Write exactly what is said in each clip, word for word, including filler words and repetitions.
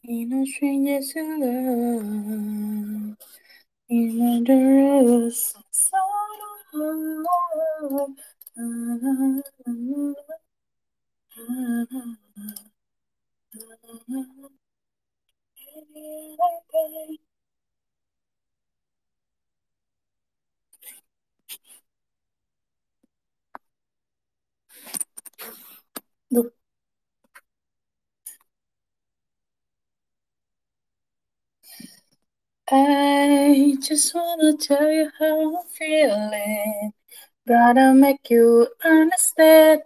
Ain't no strangers to love. In wondrous sound of love. Look, I just wanna tell you how I'm feeling. Gotta make you understand.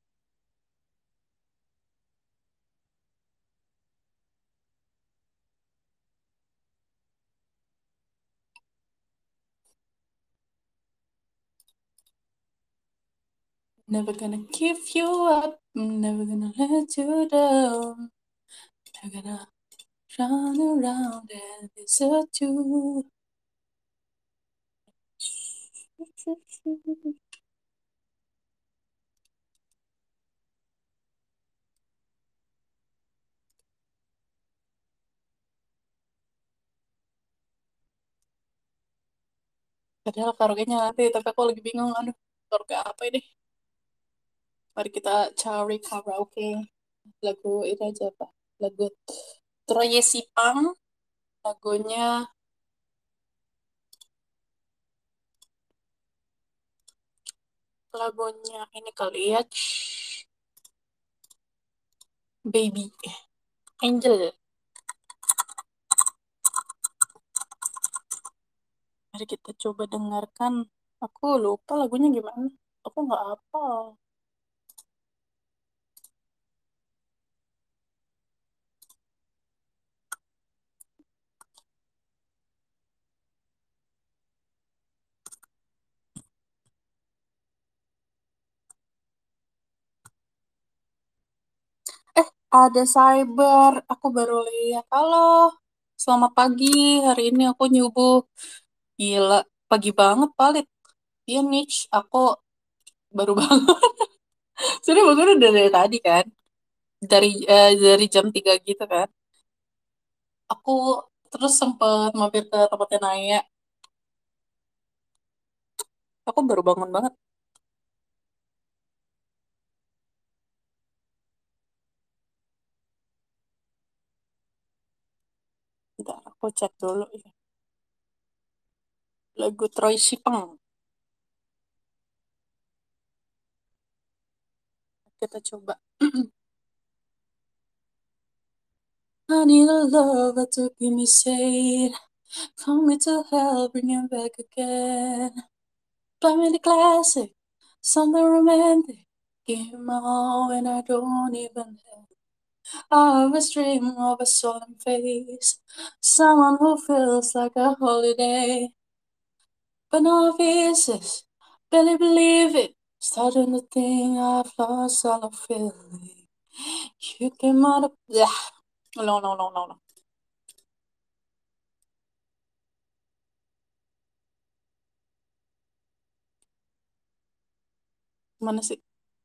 Never gonna give you up. I'm never gonna let you down. Never gonna run around and desert you. Padahal karaoke-nya nanti, tapi aku lagi bingung. Aduh, karaoke apa ini? Mari kita cari karaoke. Lagu ini aja, Pak. Lagu Troye Sipang. Lagunya, lagunya ini kali ya. Baby. Angel. Mari kita coba dengarkan. Aku lupa lagunya gimana. Aku nggak apa. Eh, ada cyber. Aku baru lihat. Halo, selamat pagi. Hari ini aku nyubuh. Gila, pagi banget, Palit. Iya, Mitch. Aku baru bangun. Sudah bangun udah dari tadi kan. Dari eh, dari jam tiga gitu kan. Aku terus sempet mampir ke tempatnya Naya. Aku baru bangun banget. Bentar, aku cek dulu ya. Lagu Troy Sipan. Kita coba. I need a lover to keep me safe. Call me to hell, bring him back again. Play me the classic, something romantic. Give him my all when I don't even have. I always dream of a solemn face, someone who feels like a holiday. But no faces, barely believe it. Starting to think I've lost all of feeling. You came out of. Yeah. No, no, no, no, no. Mana sih?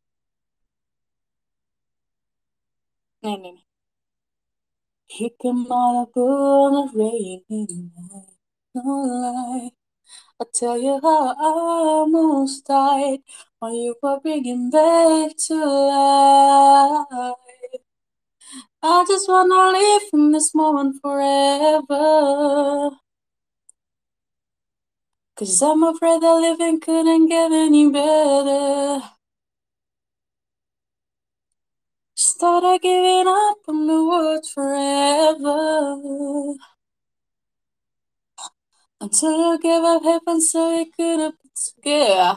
Nih, nih, nih. You came out of a rainy night. No lie. I tell you how I almost died when you were bringing back to life. I just wanna live in this moment forever. Cause I'm afraid that living couldn't get any better. Started giving up on the world forever. Until you gave up heaven so we could have put together.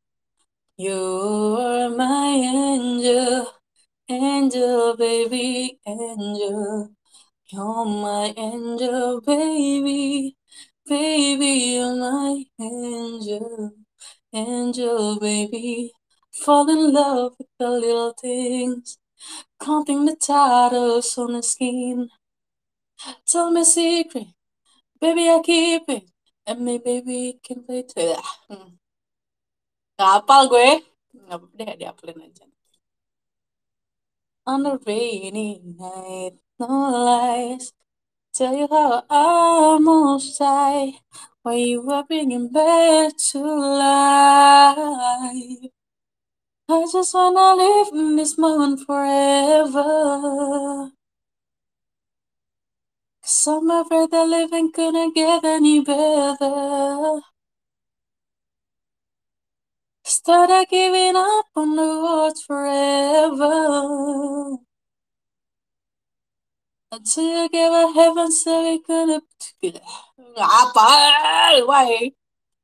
You're my angel, angel, baby, angel. You're my angel, baby, baby, you're my angel, angel, baby. Fall in love with the little things, counting the tatters on the skin. Tell me a secret, baby, I keep it, and maybe we can play together. Hmm. Gak hafal gue. Gak apa deh, dihafalin aja. On a rainy night. no lies. Tell you how I almost die while you were bringing back to life. I just wanna live in this moment forever. Cause I'm afraid that living couldn't get any better. Started giving up on the world forever. Until you gave a heaven so we could have. Apa? Why?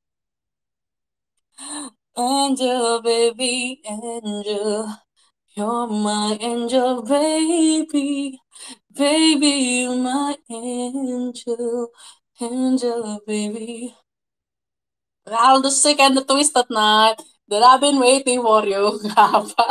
Angel, baby, angel. You're my angel, baby. Baby, you're my angel. Angel, baby. I'll just sick and the twisted night that I've been waiting for you. Apa?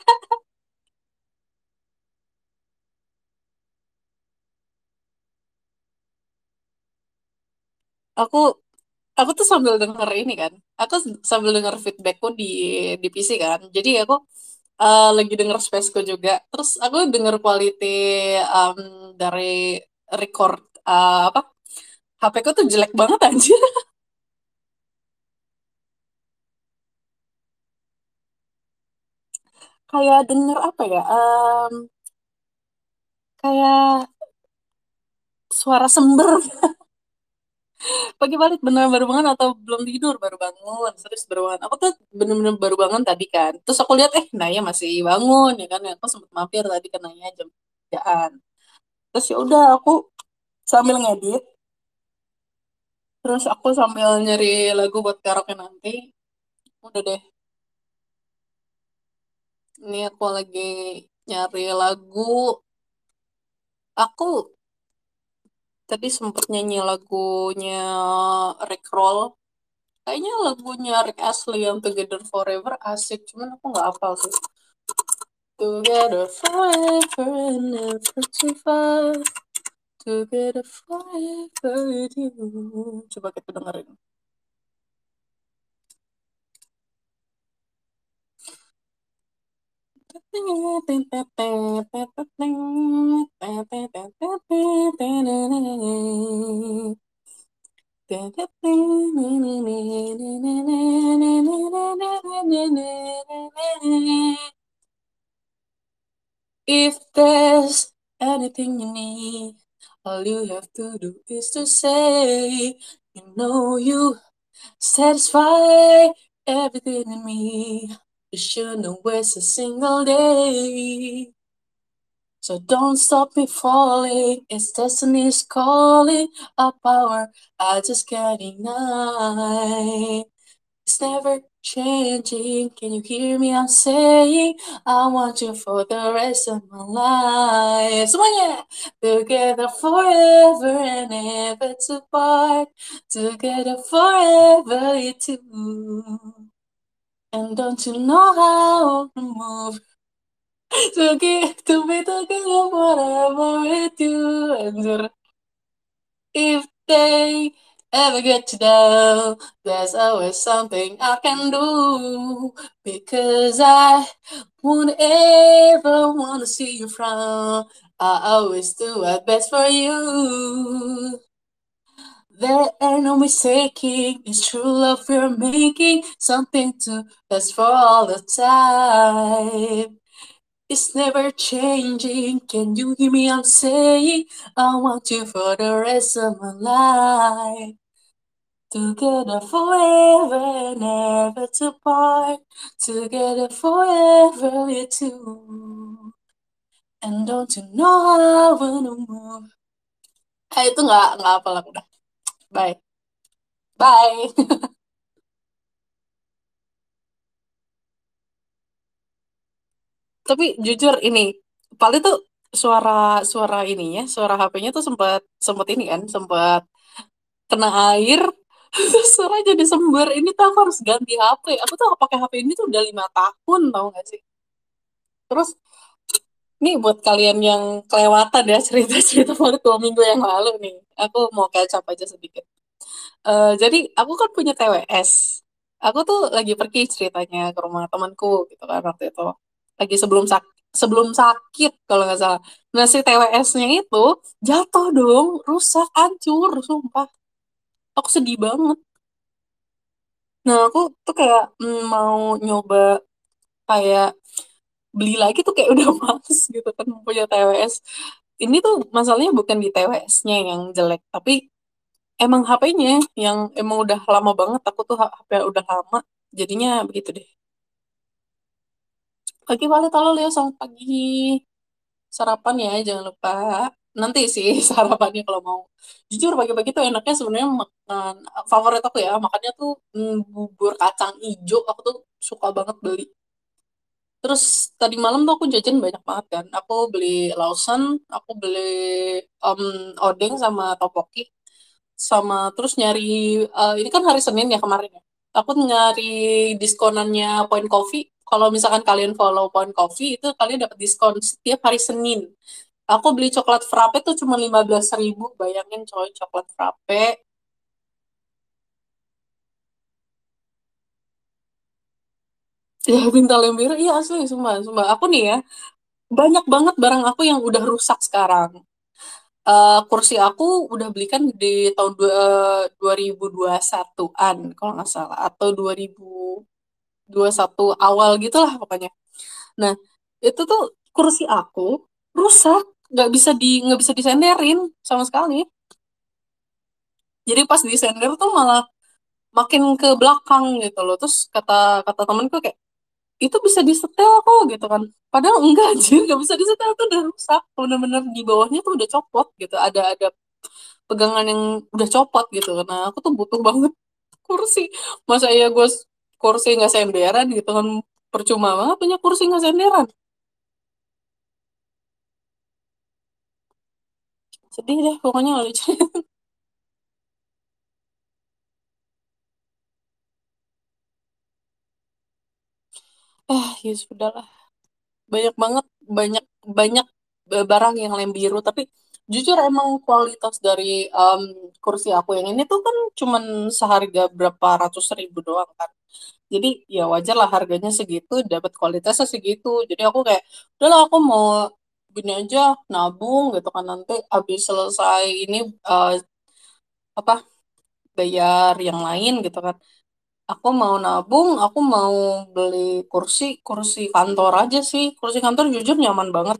Aku aku tuh sambil denger ini kan. Aku sambil denger feedbackku di di P C kan. Jadi aku eh, lagi denger spaceku juga. Terus aku denger quality um, dari record eh, apa H P ku tuh jelek banget anjir. Kayak denger apa ya? em, kayak suara sember pagi balik bener baru bangun atau belum tidur baru bangun terus baru bangun aku tuh bener-bener baru bangun tadi kan terus aku lihat eh Naya masih bangun ya kan aku sempat mampir tadi ke Naya jam kerjaan terus ya udah aku sambil ngedit terus aku sambil nyari lagu buat karaoke nanti udah deh ini aku lagi nyari lagu aku tadi sempet nyanyi lagunya Rick Roll. Kayaknya lagunya Rick Astley yang Together Forever asik, cuman aku nggak hafal sih. Together forever and never to part. Together forever with you. Coba kita dengerin. If there's anything you need, all you have to do is to say, you know you satisfy everything in me. You shouldn't waste a single day. So don't stop me falling. It's destiny's calling. A power I just can't ignite. It's never changing. Can you hear me? I'm saying I want you for the rest of my life. Semuanya together forever and ever to part. Together forever, you two. And don't you know how to move? To get to be together forever with you. And if they ever get you down, there's always something I can do. Because I won't ever want to see you frown. I always do my best for you. There ain't no mistaking, it's true love we're making, something to last for all the time. It's never changing, can you hear me? I'm saying, I want you for the rest of my life. Together forever and never to part. Together forever, we two. And don't you know I wanna move? Ah, itu nggak nggak apa lah udah. Bye. Bye. Tapi jujur ini, paling tuh suara suara ininya, suara H P-nya tuh sempat sempat ini kan, sempat kena air, terus suara jadi sember. Ini tuh aku harus ganti H P. Aku tuh pakai H P ini tuh udah lima tahun, tau gak sih? Terus nih buat kalian yang kelewatan ya cerita-cerita baru dua minggu yang lalu nih, aku mau catch up aja sedikit. Eh, jadi aku kan punya T W S. Aku tuh lagi pergi ceritanya ke rumah temanku gitu kan waktu itu. Lagi sebelum sak sebelum sakit kalau nggak salah. Nah si T W S-nya itu jatuh dong, rusak, hancur, sumpah. Aku sedih banget. Nah aku tuh kayak mm, mau nyoba kayak beli lagi tuh kayak udah males gitu kan punya T W S. Ini tuh masalahnya bukan di T W S-nya yang jelek, tapi emang H P-nya yang emang udah lama banget. Aku tuh H P udah lama, jadinya begitu deh. Pagi Vale, halo Leo, selamat pagi. Sarapan ya, jangan lupa. Nanti sih sarapannya kalau mau. Jujur pagi-pagi tuh enaknya sebenarnya makan favorit aku ya, makannya tuh mm, bubur kacang ijo. Aku tuh suka banget beli. Terus tadi malam tuh aku jajan banyak banget kan. Aku beli Lawson, aku beli em, odeng sama topoki, sama terus nyari eh, ini kan hari Senin ya kemarin ya. Aku nyari diskonannya Point Coffee. Kalau misalkan kalian follow Point Coffee itu kalian dapat diskon setiap hari Senin. Aku beli coklat frappe tuh cuma lima belas ribu. Bayangin coy, coklat frappe. Ya bintang lembira, iya asli, sumpah, sumpah. Aku nih ya, banyak banget barang aku yang udah rusak sekarang. Eh, kursi aku udah belikan di tahun dua, dua ribu dua puluh satu-an kalau nggak salah, atau dua ribu dua puluh satu awal gitu lah pokoknya. Nah, itu tuh kursi aku rusak, nggak bisa di nggak bisa disenderin sama sekali. Jadi pas disender tuh malah makin ke belakang gitu loh. Terus kata kata temanku kayak itu bisa disetel kok gitu kan. Padahal enggak aja, nggak bisa disetel tuh udah rusak. Bener-bener di bawahnya tuh udah copot gitu. Ada ada pegangan yang udah copot gitu. Nah aku tuh butuh banget kursi. Masa ya gue kursi nggak senderan gitu kan, percuma banget punya kursi nggak senderan. Sedih deh pokoknya lucu. Eh ya sudah lah. Banyak banget, banyak banyak barang yang lem biru. Tapi jujur emang kualitas dari em, kursi aku yang ini tuh kan cuman seharga berapa ratus ribu doang kan. Jadi ya wajar lah harganya segitu, dapat kualitasnya segitu. Jadi aku kayak, udahlah aku mau gini aja, nabung gitu kan, nanti habis selesai ini eh, apa bayar yang lain gitu kan. Aku mau nabung, aku mau beli kursi, kursi kantor aja sih. Kursi kantor jujur nyaman banget.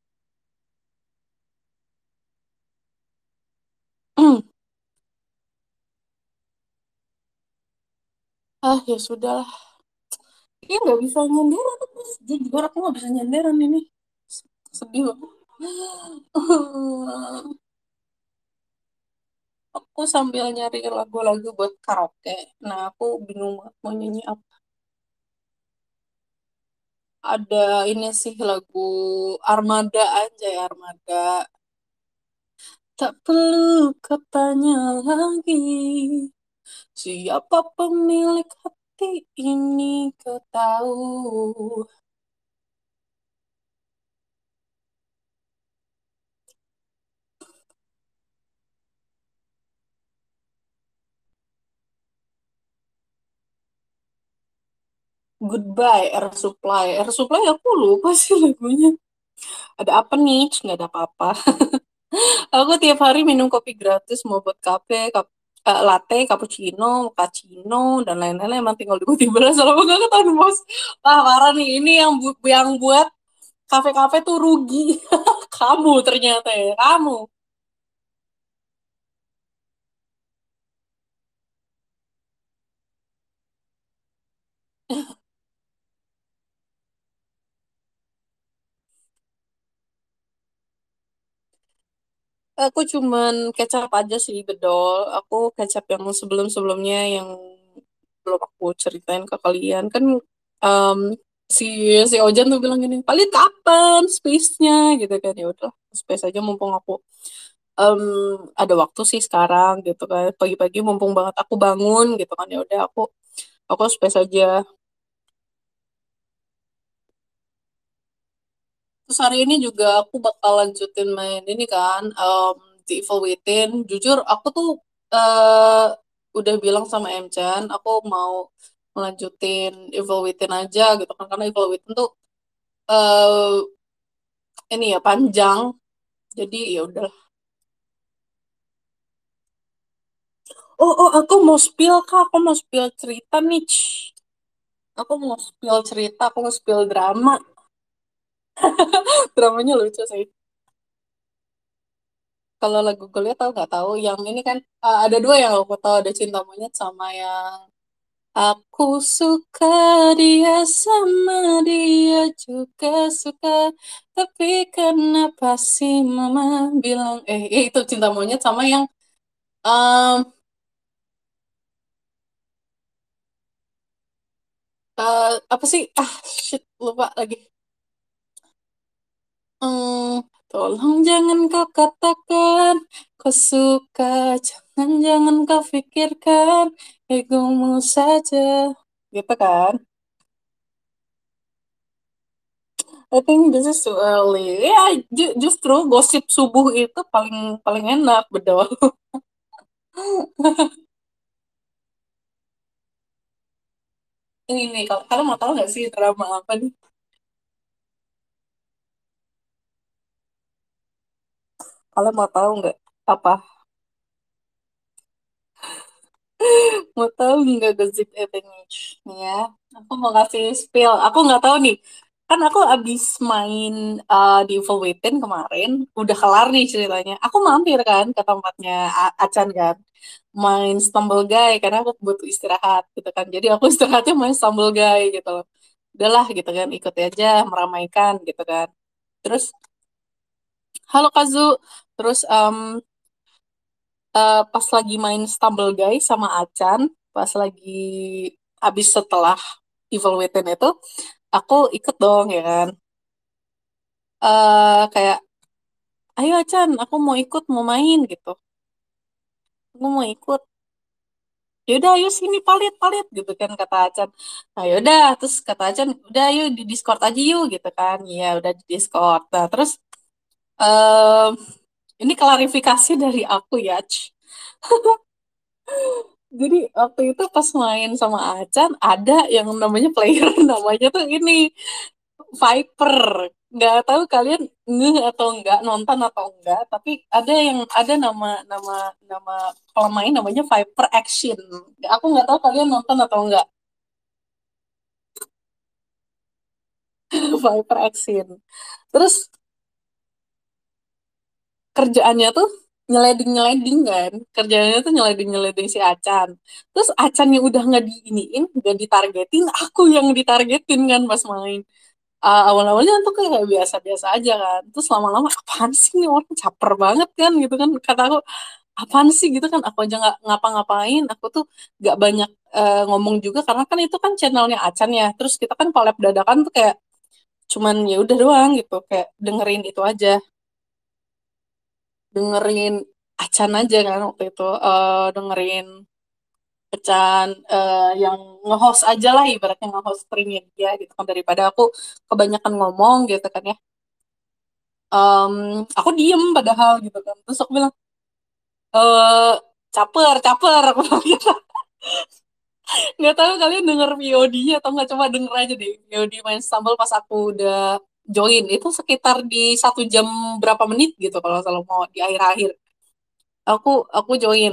Ah ya sudah lah. Iya nggak bisa nyenderan. Jujur aku nggak bisa nyenderan ini. Sedih banget. Aku sambil nyari lagu-lagu buat karaoke. Nah, aku bingung banget mau nyanyi apa. Ada ini sih lagu Armada aja ya, Armada. Tak perlu kau tanya lagi, siapa pemilik hati ini kau tahu. Goodbye, Air Supply. Air Supply aku lupa sih lagunya. Ada apa nih? Nggak ada apa-apa. Aku tiap hari minum kopi gratis, mau buat kafe, kap, eh, latte, cappuccino, cappuccino, dan lain-lain. Emang tinggal tiba-tiba lah, selama gak ketahuan bos. Wah, parah nih. Ini yang bu- yang buat kafe-kafe tuh rugi. Kamu ternyata ya, kamu. Aku cuman kecap aja sih, bedol. Aku kecap yang sebelum-sebelumnya yang belum aku ceritain ke kalian. Kan em, si si Ojan tuh bilang gini, paling kapan space-nya gitu kan. Ya udah, space aja mumpung aku em, ada waktu sih sekarang gitu kan. Pagi-pagi mumpung banget aku bangun gitu kan. Ya udah aku aku space aja. Terus hari ini juga aku bakal lanjutin main ini kan, em, The Evil Within. Jujur, aku tuh eh udah bilang sama Emchan, aku mau melanjutin Evil Within aja gitu kan. Karena Evil Within tuh ini ya panjang. Jadi ya udah. Oh, oh, aku mau spill kak, aku mau spill cerita nih. Shh. Aku mau spill cerita, aku mau spill drama. Dramanya lucu sih. Kalau lagu Goliat tahu nggak tahu? Yang ini kan uh, ada dua yang aku tahu, ada Cinta Monyet sama yang Aku suka dia sama dia juga suka, tapi kenapa sih mama bilang eh, eh, itu Cinta Monyet sama yang um, uh, apa sih? Ah, shit, lupa lagi. Hmm, tolong jangan kau katakan kau suka, jangan jangan kau pikirkan egomu saja, gitu kan? I think this is too early. Ya, ju- justru gosip subuh itu paling paling enak, betul. Ini nih, kalau kalian mau tahu nggak sih drama apa nih? Kalian mau tahu nggak apa? Mau tahu nggak gosip Ebenezer? Nih ya, aku mau kasih spill. Aku nggak tahu nih. Kan aku abis main uh, di Evil Within kemarin, udah kelar nih ceritanya. Aku mampir kan ke tempatnya A- Acan kan, main Stumble Guy karena aku butuh istirahat gitu kan. Jadi aku istirahatnya main Stumble Guy gitu loh. Udahlah gitu kan, ikut aja meramaikan gitu kan. Terus, halo Kazu. Terus em, eh, pas lagi main Stumble Guys sama Acan, pas lagi habis setelah Evil Within itu, aku ikut dong ya kan. eh kayak, ayo Acan, aku mau ikut, mau main gitu. Aku mau ikut. Yaudah, ayo sini palit, palit gitu kan kata Acan. Nah yaudah, terus kata Acan, udah ayo di Discord aja yuk gitu kan. Iya, udah di Discord. Nah terus, em, ini klarifikasi dari aku ya. Jadi waktu itu pas main sama Acan ada yang namanya player namanya tuh ini Viper. Nggak tahu kalian ngeh atau enggak nonton atau enggak, tapi ada yang ada nama nama nama pemain namanya Viper Action. Aku nggak tahu kalian nonton atau enggak. Viper Action. Terus kerjaannya tuh nyeleding-nyeleding kan. Kerjaannya tuh nyeleding-nyeleding si Acan. Terus Acan yang udah nggak diiniin, nggak ditargetin, aku yang ditargetin kan pas main. Uh, awal-awalnya tuh kayak biasa-biasa aja kan. Terus lama-lama apaan sih nih orang caper banget kan gitu kan. Kata aku apaan sih gitu kan. Aku aja nggak ngapa-ngapain. Aku tuh nggak banyak uh, ngomong juga karena kan itu kan channelnya Acan ya. Terus kita kan collab dadakan tuh kayak cuman ya udah doang gitu. Kayak dengerin itu aja. Dengerin Acan aja kan waktu itu. Uh, dengerin Acan uh, yang nge-host aja lah ibaratnya nge-host streamnya dia gitu kan. Daripada aku kebanyakan ngomong gitu kan ya. Em, aku diem padahal gitu kan terus aku bilang eh caper caper aku bilang gitu. Nggak tahu kalian denger V O D-nya atau nggak, coba denger aja deh V O D main Stumble pas aku udah join itu sekitar di satu jam berapa menit gitu kalau selalu mau di akhir-akhir aku aku join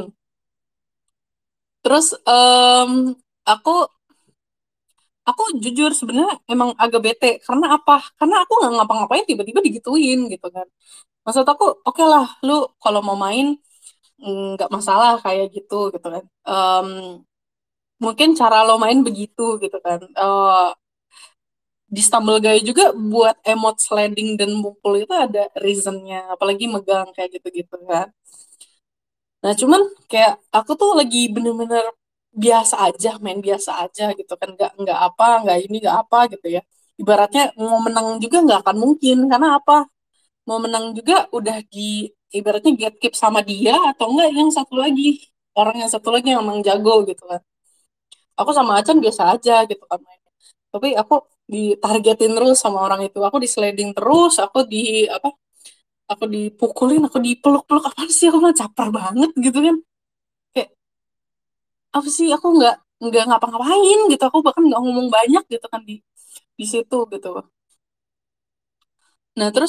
terus em, aku aku jujur sebenarnya emang agak bete karena apa karena aku nggak ngapa-ngapain tiba-tiba digituin gitu kan maksud aku oke lah lu kalau mau main nggak masalah kayak gitu gitu kan. Em, mungkin cara lo main begitu gitu kan. Eh, di Stumble Guy juga buat emot sliding dan mukul itu ada reasonnya, apalagi megang kayak gitu-gitu kan. Nah cuman kayak aku tuh lagi bener-bener biasa aja, main biasa aja gitu kan, nggak nggak apa, nggak ini nggak apa gitu ya. Ibaratnya mau menang juga nggak akan mungkin karena apa? Mau menang juga udah di ibaratnya gatekeep sama dia atau enggak yang satu lagi orang yang satu lagi yang emang jago gitu kan aku sama Acan biasa aja gitu kan mainnya tapi aku ditargetin terus sama orang itu aku di sliding terus aku di apa aku dipukulin aku dipeluk-peluk apa sih aku mah caper banget gitu kan kayak apa sih aku nggak nggak ngapa-ngapain gitu aku bahkan nggak ngomong banyak gitu kan di di situ gitu nah terus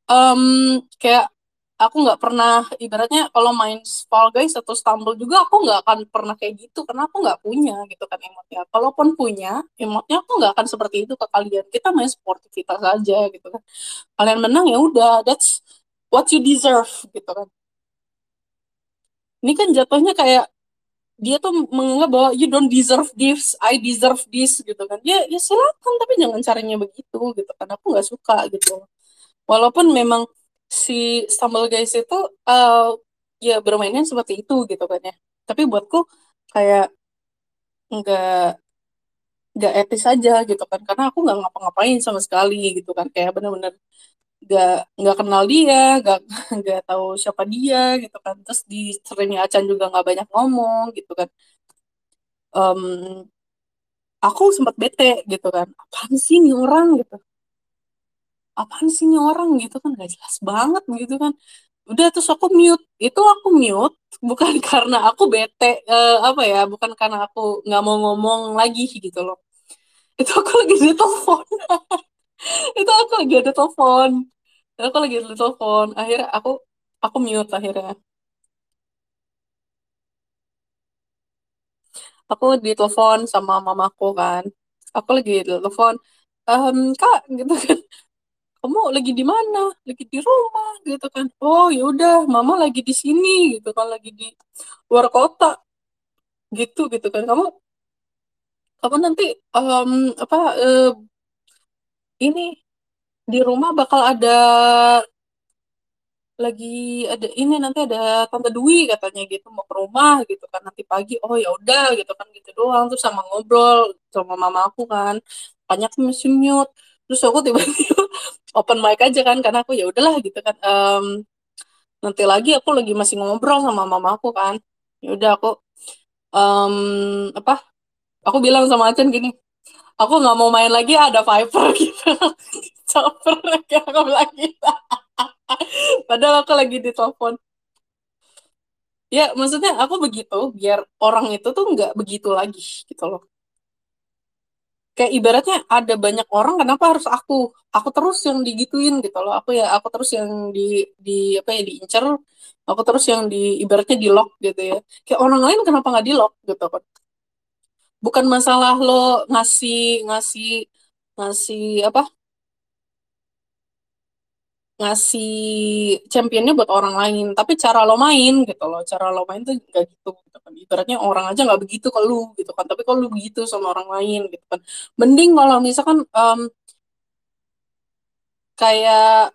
Em, kayak aku nggak pernah, ibaratnya kalau main Fall Guys atau Stumble juga aku nggak akan pernah kayak gitu karena aku nggak punya gitu kan emotnya. Kalaupun punya emotnya aku nggak akan seperti itu ke kalian. Kita main sportivitas aja gitu kan. Kalian menang ya udah, that's what you deserve gitu kan. Ini kan jatuhnya kayak dia tuh menganggap bahwa you don't deserve this, I deserve this gitu kan. Ya, ya silakan tapi jangan caranya begitu gitu kan. Aku nggak suka gitu. Walaupun memang si Stumble Guys itu uh, ya bermainnya seperti itu gitu kan ya. Tapi buatku kayak nggak nggak etis aja gitu kan. Karena aku nggak ngapa-ngapain sama sekali gitu kan. Kayak bener-bener nggak nggak kenal dia, nggak nggak tahu siapa dia gitu kan. Terus di streamnya Acan juga nggak banyak ngomong gitu kan. Em, aku sempat bete gitu kan. Apaan sih nih orang gitu? Apaan sih nih orang gitu kan? Gak jelas banget gitu kan. Udah terus aku mute. Itu aku mute bukan karena aku bete, eh, apa ya, bukan karena aku nggak mau ngomong lagi gitu loh. Itu aku lagi di telepon. Itu aku lagi ada telepon. Aku lagi ada telepon. Akhirnya aku aku mute akhirnya. Aku ditelepon sama mamaku kan. Aku lagi di telepon. Ehm, Kak gitu kan. Kamu lagi di mana? Lagi di rumah gitu kan. Oh ya udah, mama lagi di sini gitu kan, lagi di luar kota gitu gitu kan. Kamu kamu nanti em, apa eh, ini di rumah bakal ada lagi ada ini nanti ada tante Dwi katanya gitu mau ke rumah gitu kan nanti pagi. Oh ya udah gitu kan gitu doang terus sama ngobrol sama mama aku kan. Banyak aku masih mute. Terus aku tiba-tiba open mic aja kan karena aku ya udahlah gitu kan. Em, nanti lagi aku lagi masih ngobrol sama mama aku kan. Ya udah aku em, apa? Aku bilang sama Acen gini, aku nggak mau main lagi ada Viper gitu. Caper kayak aku bilang gitu. Padahal aku lagi di telepon. Ya, maksudnya aku begitu biar orang itu tuh nggak begitu lagi gitu loh. Kayak ibaratnya ada banyak orang, kenapa harus aku? Aku terus yang digituin gitu loh. Aku ya, aku terus yang di di apa ya diincer. Aku terus yang di ibaratnya di lock gitu ya. Kayak orang lain kenapa nggak di lock gitu kan? Bukan masalah lo ngasih ngasih ngasih apa? Ngasih championnya buat orang lain tapi cara lo main gitu loh cara lo main tuh gak gitu gitu kan ibaratnya orang aja nggak begitu ke lu gitu kan tapi kalau lu begitu sama orang lain gitu kan mending kalau misalkan em, kayak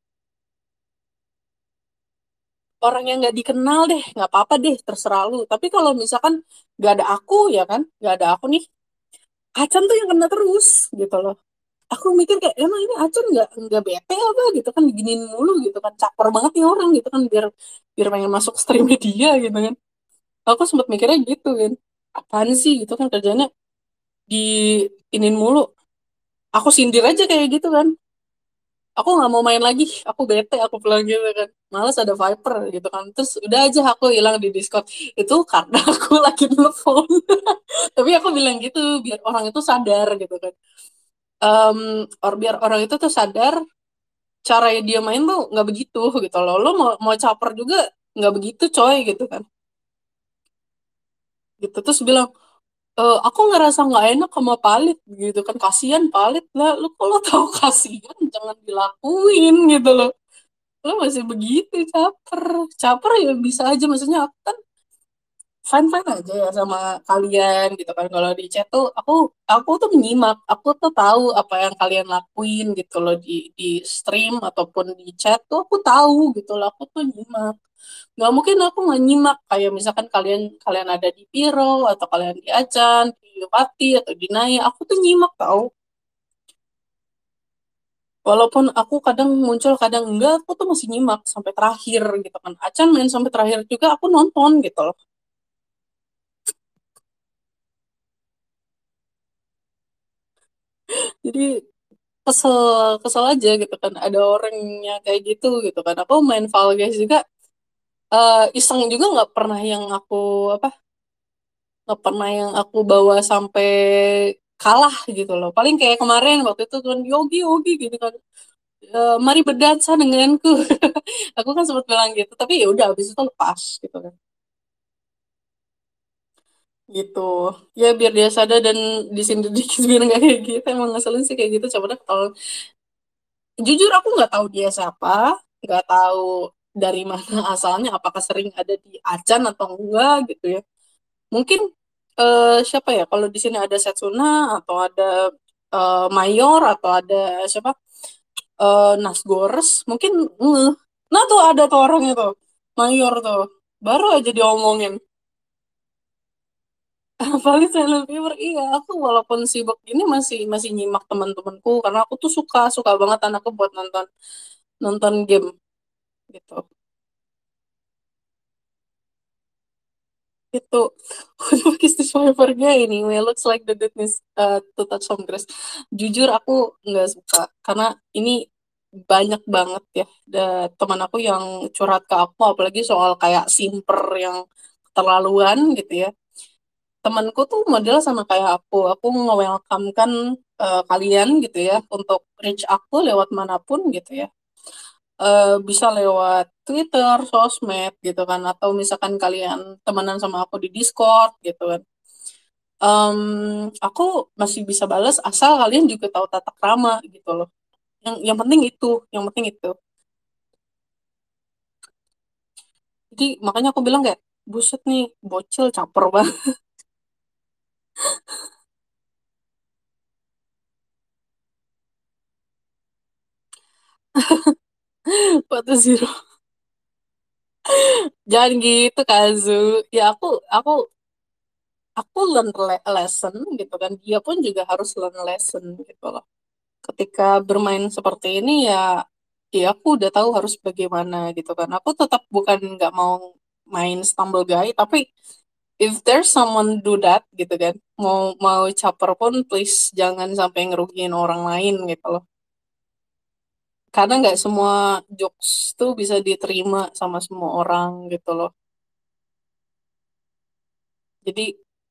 orang yang nggak dikenal deh nggak apa-apa deh terserah lu tapi kalau misalkan nggak ada aku ya kan nggak ada aku nih Acan tuh yang kena terus gitu loh aku mikir kayak emang ini Acan nggak nggak bete apa gitu kan diginin mulu gitu kan caper banget nih orang gitu kan biar biar pengen masuk stream media gitu kan aku sempat mikirnya gitu kan apaan sih gitu kan kerjanya di inin mulu aku sindir aja kayak gitu kan aku nggak mau main lagi aku bete aku bilang gitu kan malas ada Viper gitu kan terus udah aja aku hilang di Discord itu karena aku lagi telepon tapi aku bilang gitu biar orang itu sadar gitu kan um, or biar orang itu tuh sadar cara dia main tuh nggak begitu gitu loh lo mau mau caper juga nggak begitu coy gitu kan gitu terus bilang eh, aku ngerasa nggak enak sama Palit gitu kan kasihan Palit lah lu kalau tahu kasihan jangan dilakuin gitu loh lo masih begitu caper caper ya bisa aja maksudnya aku kan fine fine aja ya sama kalian gitu kan kalau di chat tuh aku aku tuh menyimak aku tuh tahu apa yang kalian lakuin gitu loh di di stream ataupun di chat tuh aku tahu gitu loh aku tuh nyimak nggak mungkin aku nggak nyimak kayak misalkan kalian kalian ada di Piro atau kalian di Acan di Pati atau di Naya aku tuh nyimak tau walaupun aku kadang muncul kadang enggak aku tuh masih nyimak sampai terakhir gitu kan Acan main sampai terakhir juga aku nonton gitu loh jadi kesel kesel aja gitu kan ada orangnya kayak gitu gitu kan aku main Fall Guys juga eh, iseng juga nggak pernah yang aku apa nggak pernah yang aku bawa sampai kalah gitu loh paling kayak kemarin waktu itu kan Yogi Yogi gitu kan Eh, mari berdansa denganku. Aku kan sempat bilang gitu, tapi ya udah habis itu lepas gitu kan. Gitu. Ya biar dia sadar dan disindir dikit biar nggak kayak gitu. Emang ngeselin sih kayak gitu. Coba deh kalau jujur aku nggak tahu dia siapa, nggak tahu dari mana asalnya, apakah sering ada di Acan atau enggak gitu ya. Mungkin eh, siapa ya? Kalau di sini ada Setsuna atau ada eh, Mayor atau ada siapa? Eh, Nasgores, mungkin ngeh. Nah tuh ada tuh orangnya tuh, Mayor tuh. Baru aja diomongin. Paling Silent Fever, iya aku walaupun sibuk ini masih masih nyimak teman-temanku karena aku tuh suka suka banget anakku buat nonton nonton game gitu. Itu Kiss the Survivor-nya ini It looks like the dead needs uh, to touch some grass. Jujur aku nggak suka karena ini banyak banget ya da, teman aku yang curhat ke aku apalagi soal kayak simper yang keterlaluan gitu ya. Temanku tuh model sama kayak aku. Aku nge-welcome kan uh, kalian gitu ya untuk reach aku lewat manapun gitu ya. Eh, bisa lewat Twitter, sosmed gitu kan, atau misalkan kalian temenan sama aku di Discord gitu kan. Em, aku masih bisa balas asal kalian juga tahu tata krama gitu loh. Yang yang penting itu, yang penting itu. Jadi makanya aku bilang kayak buset nih bocil caper banget. Waktu zero. Jangan gitu Kazu. Ya aku aku aku learn le- lesson gitu kan. Dia pun juga harus learn lesson gitu loh. Ketika bermain seperti ini ya ya aku udah tahu harus bagaimana gitu kan aku tetap bukan nggak mau main stumble guy tapi if there's someone do that gitu kan mau mau caper pun please jangan sampai ngerugiin orang lain gitu loh karena nggak semua jokes tuh bisa diterima sama semua orang gitu loh jadi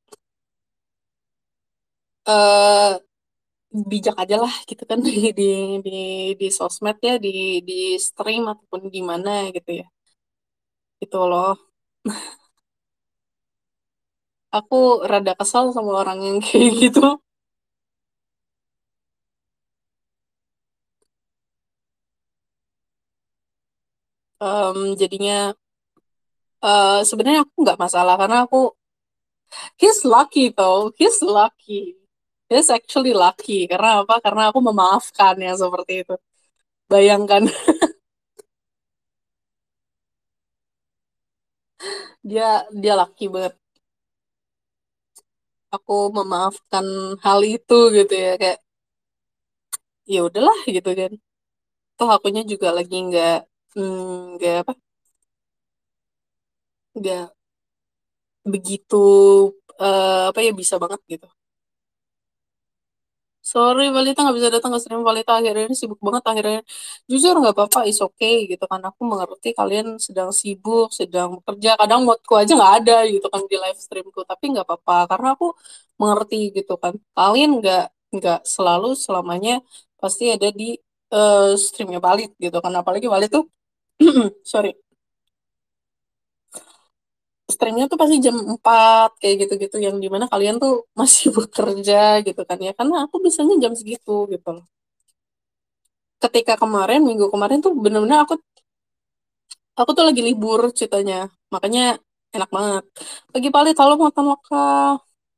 eh bijak aja lah gitu kan di di di, di sosmed ya di di stream ataupun gimana gitu ya gitu loh. Aku rada kesal sama orang yang kayak gitu. Em, jadinya eh, sebenarnya aku nggak masalah karena aku he's lucky though, he's lucky. He's actually lucky. Karena apa? Karena aku memaafkan ya seperti itu. Bayangkan dia dia lucky banget. Aku memaafkan hal itu gitu ya kayak ya udahlah gitu kan. Toh akunya juga lagi nggak hmm, nggak apa nggak begitu eh, apa ya bisa banget gitu. Sorry Valita nggak bisa datang ke stream Valita akhirnya ini sibuk banget akhirnya jujur nggak apa-apa is okay gitu kan aku mengerti kalian sedang sibuk sedang bekerja kadang moodku aja nggak ada gitu kan di live streamku tapi nggak apa-apa karena aku mengerti gitu kan kalian nggak nggak selalu selamanya pasti ada di eh, streamnya Valit gitu kan apalagi Valit tuh sorry streamnya tuh pasti jam empat kayak gitu-gitu yang dimana kalian tuh masih bekerja gitu kan ya karena aku biasanya jam segitu gitu loh ketika kemarin minggu kemarin tuh bener-bener aku aku tuh lagi libur ceritanya makanya enak banget pagi pagi kalau mau makan lokal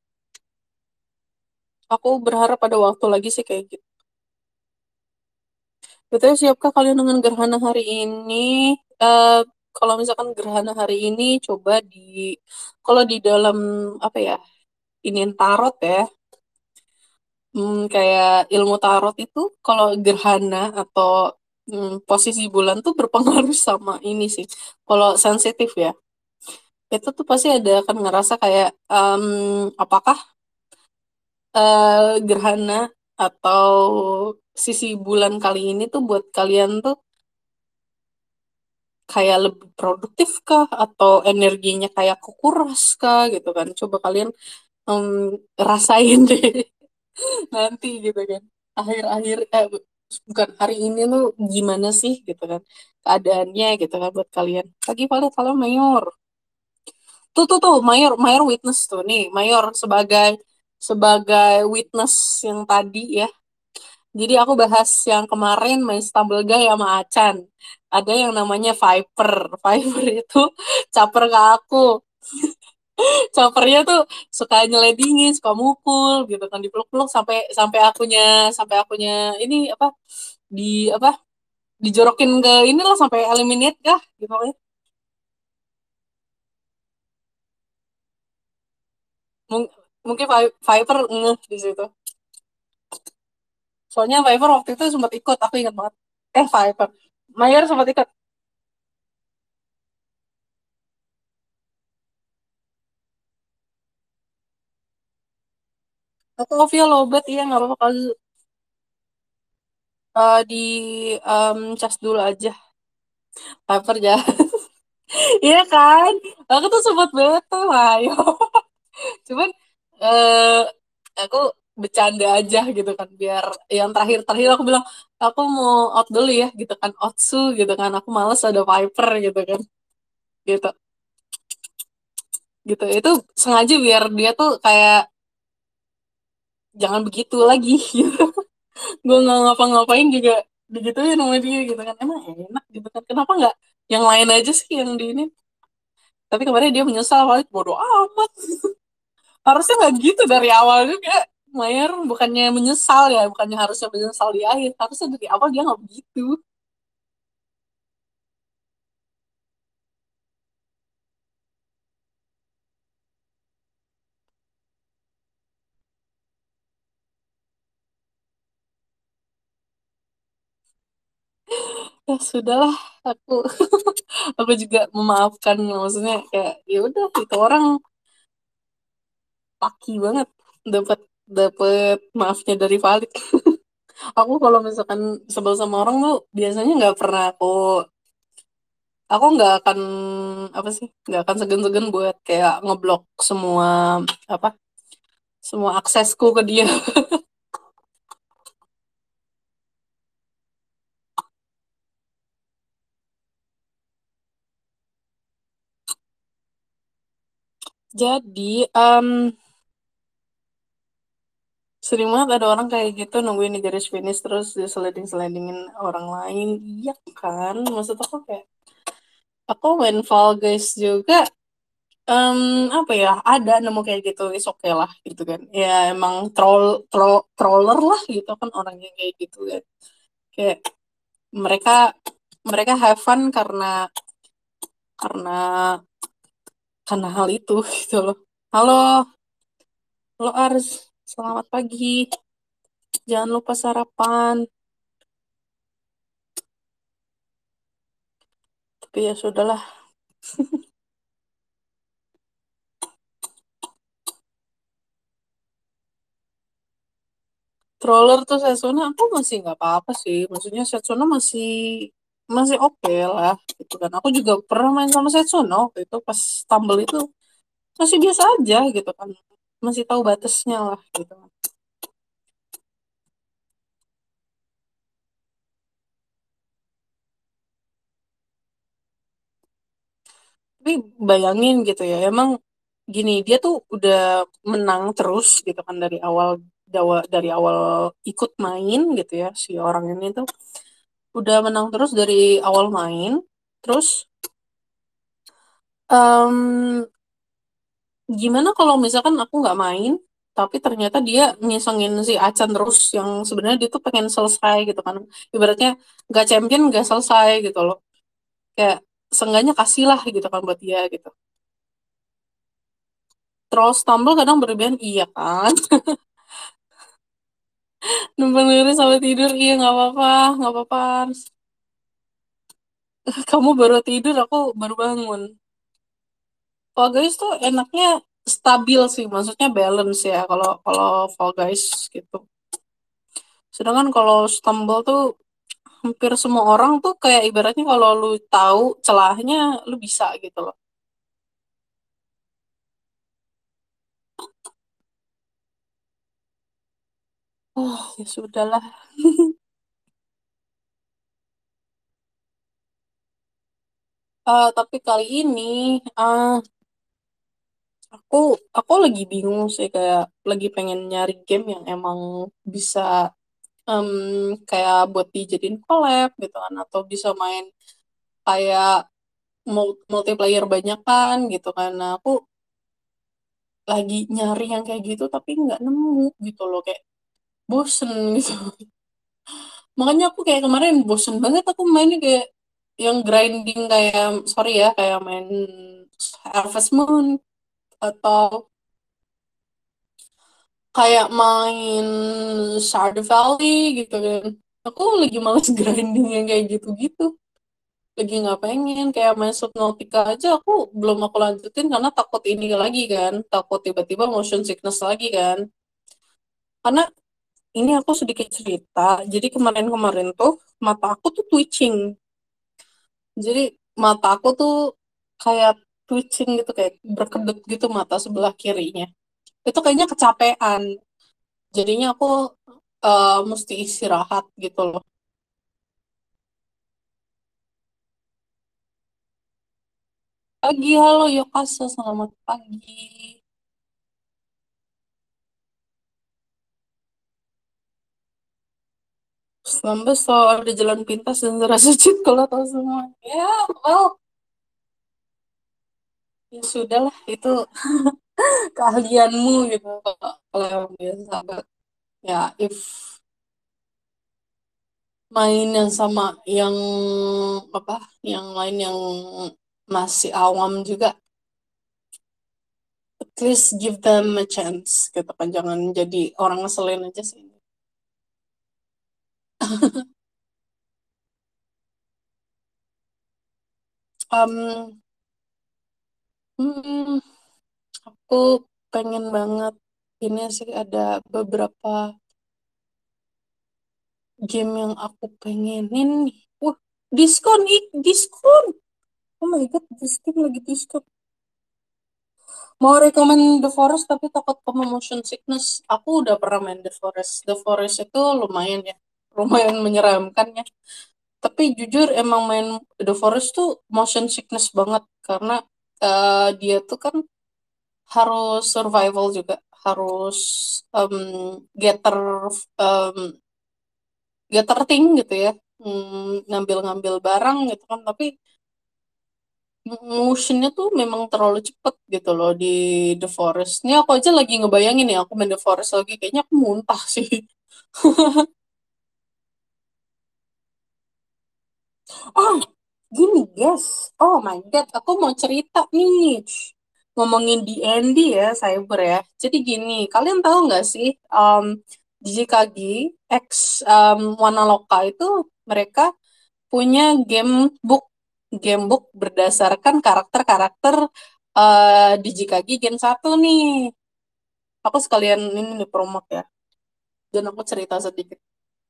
aku berharap ada waktu lagi sih kayak gitu betul siapkah kalian dengan gerhana hari ini eh kalau misalkan gerhana hari ini coba di kalau di dalam apa ya ini tarot ya hmm, kayak ilmu tarot itu kalau gerhana atau hmm, posisi bulan tuh berpengaruh sama ini sih kalau sensitif ya itu tuh pasti ada akan ngerasa kayak em, apakah eh, gerhana atau sisi bulan kali ini tuh buat kalian tuh kayak lebih produktif kah atau energinya kayak kekuras kah gitu kan coba kalian em, rasain deh nanti gitu kan akhir-akhir eh, bukan hari ini tuh gimana sih gitu kan keadaannya gitu kan buat kalian. Lagi pada kalau mayor tuh tuh tuh mayor mayor witness tuh nih mayor sebagai sebagai witness yang tadi ya. Jadi aku bahas yang kemarin main Stumble Guy sama Acan. Ada yang namanya Viper. Viper itu caper ke aku. Capernya tuh suka nyeledingin, suka mukul gitu kan dipeluk-peluk sampai sampai akunya sampai akunya ini apa di apa dijorokin ke inilah sampai eliminate kah gitu kan. Mung- Mungkin Vi- Viper ngeh di situ. Soalnya Viper waktu itu sempat ikut, aku ingat banget. Eh Viper. Mayer sempat ikut. Aku Ovia Lobet, iya nggak apa-apa kalau eh, di em, cas dulu aja. Viper ya. Iya kan? Aku tuh sempat bete lah, yo. Cuman eh aku bercanda aja gitu kan biar yang terakhir-terakhir aku bilang aku mau out dulu ya gitu kan outsu gitu kan aku males ada Viper gitu kan gitu gitu itu sengaja biar dia tuh kayak jangan begitu lagi gitu. Gue nggak ngapa-ngapain juga digituin sama dia gitu kan emang enak gitu kan kenapa nggak yang lain aja sih yang di ini tapi kemarin dia menyesal kali bodoh amat harusnya nggak gitu dari awal juga Mayer bukannya menyesal ya bukannya harusnya menyesal di akhir harusnya dari awal dia nggak begitu. Ya sudahlah aku aku juga memaafkan maksudnya kayak ya udah itu orang laki banget dapat dapat maafnya dari Valid. Aku kalau misalkan sebel sama orang tuh biasanya nggak pernah aku aku nggak akan apa sih nggak akan segan-segan buat kayak ngeblok semua apa semua aksesku ke dia. Jadi em, sering banget ada orang kayak gitu nungguin di garis finish terus dia sliding-slidingin orang lain. Iya kan? Maksud aku kayak aku main Fall Guys juga em, apa ya ada nemu kayak gitu is oke lah gitu kan ya emang troll troll troller lah gitu kan orang yang kayak gitu kan kayak mereka mereka have fun karena karena karena hal itu gitu loh. Halo, lo Ars, selamat pagi. Jangan lupa sarapan. Tapi ya sudahlah. Stroller tuh Setsuna aku masih nggak apa-apa sih. Maksudnya Setsuna masih masih oke lah gitu kan. Aku juga pernah main sama Setsuna waktu itu pas Stumble itu masih biasa aja gitu kan. Masih tahu batasnya lah gitu kan. Tapi bayangin gitu ya, emang gini dia tuh udah menang terus gitu kan dari awal dawa- dari awal ikut main gitu ya si orang ini tuh udah menang terus dari awal main. Terus em, gimana kalau misalkan aku nggak main, tapi ternyata dia ngisengin si Acan terus yang sebenarnya dia tuh pengen selesai gitu kan. Ibaratnya nggak champion nggak selesai gitu loh. Kayak seenggaknya kasih lah gitu kan buat dia gitu. Terus stumble kadang berlebihan iya kan. Numpang liris sampai tidur iya nggak apa-apa nggak apa-apa. Kamu baru tidur aku baru bangun. Fall Guys tuh enaknya stabil sih, maksudnya balance ya kalau kalau Fall Guys gitu. Sedangkan kalau Stumble tuh hampir semua orang tuh kayak ibaratnya kalau lu tahu celahnya lu bisa gitu loh. Oh, ya sudahlah. Eh, tapi kali ini eh, aku aku lagi bingung sih, kayak lagi pengen nyari game yang emang bisa em, kayak buat dijadiin collab gitu kan, atau bisa main kayak mul- multiplayer banyak kan gitu kan. Nah, aku lagi nyari yang kayak gitu tapi nggak nemu gitu loh, kayak bosen gitu. Makanya aku kayak kemarin bosen banget aku mainnya kayak yang grinding, kayak sorry ya, kayak main Harvest Moon atau kayak main Stardew Valley gitu kan. Aku lagi males grinding yang kayak gitu-gitu. Lagi nggak pengen kayak main Subnautica aja, aku belum aku lanjutin karena takut ini lagi kan, takut tiba-tiba motion sickness lagi kan. Karena ini aku sedikit cerita, jadi kemarin-kemarin tuh mata aku tuh twitching. Jadi mata aku tuh kayak twitching gitu, kayak berkedut gitu mata sebelah kirinya. Itu kayaknya kecapean. Jadinya aku eh, mesti istirahat gitu loh. Pagi, halo Yokasa, selamat pagi. Selamat sore di jalan pintas dan terasa cheat kalau tahu semua. Ya, well, ya sudah lah, itu keahlianmu gitu. Kalau kalau yang biasa, but ya if main yang sama yang apa, yang lain yang masih awam juga, at least give them a chance gitu kan, jangan jadi orang ngeselin aja sih. Um, hmm, aku pengen banget ini sih, ada beberapa game yang aku pengenin nih. Wah, diskon, ih, diskon. Oh my god, di Steam lagi diskon. Mau rekomen The Forest tapi takut sama motion sickness. Aku udah pernah main The Forest. The Forest itu lumayan ya, lumayan menyeramkan ya. Tapi jujur emang main The Forest tuh motion sickness banget, karena eh, dia tuh kan harus survival juga, harus em, gather em, gather thing gitu ya. Hmm, ngambil-ngambil barang gitu kan, tapi motionnya tuh memang terlalu cepet gitu loh di The Forest. Ini aku aja lagi ngebayangin ya, aku main The Forest lagi, kayaknya aku muntah sih. Oh, gini guys. Oh my God, aku mau cerita nih. Ngomongin D and D ya, cyber ya. Jadi gini, kalian tahu nggak sih, um, J K G X um, Wanaloka itu mereka punya game book, game book berdasarkan karakter-karakter uh, di J K G Gen satu nih. Aku sekalian ini nih promote ya. Dan aku cerita sedikit.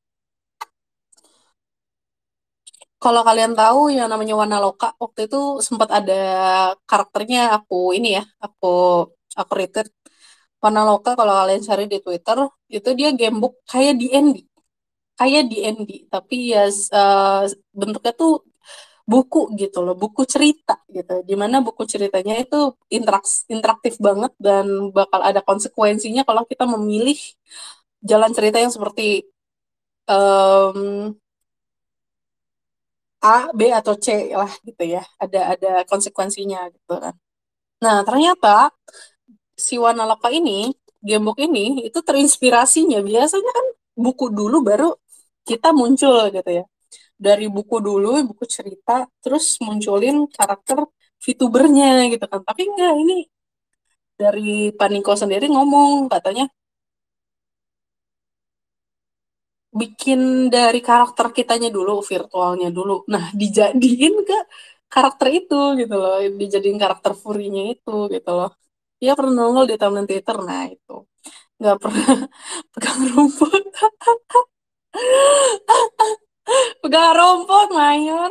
Kalau kalian tahu yang namanya Wana Loka, waktu itu sempat ada karakternya, aku ini ya, aku aku retweet. Wana Loka kalau kalian cari di Twitter, itu dia gamebook kayak D and D, kayak D and D, tapi ya eh, bentuknya tuh buku gitu loh, buku cerita gitu. Dimana buku ceritanya itu interaks, interaktif banget dan bakal ada konsekuensinya kalau kita memilih jalan cerita yang seperti em, A, B atau C lah gitu ya. Ada ada konsekuensinya gitu kan. Nah, ternyata si Wanaloka ini, Gembok ini itu terinspirasinya biasanya kan buku dulu baru kita muncul gitu ya. Dari buku dulu, buku cerita, terus munculin karakter VTubernya gitu kan. Tapi enggak, ini dari Paniko sendiri ngomong, katanya bikin dari karakter kitanya dulu, virtualnya dulu. Nah, dijadiin ke karakter itu gitu loh, dijadiin karakter furinya itu gitu loh. Dia pernah nongol di timeline Twitter, nah itu. Nggak pernah pegang rumput. Pegang rumput, Mayor.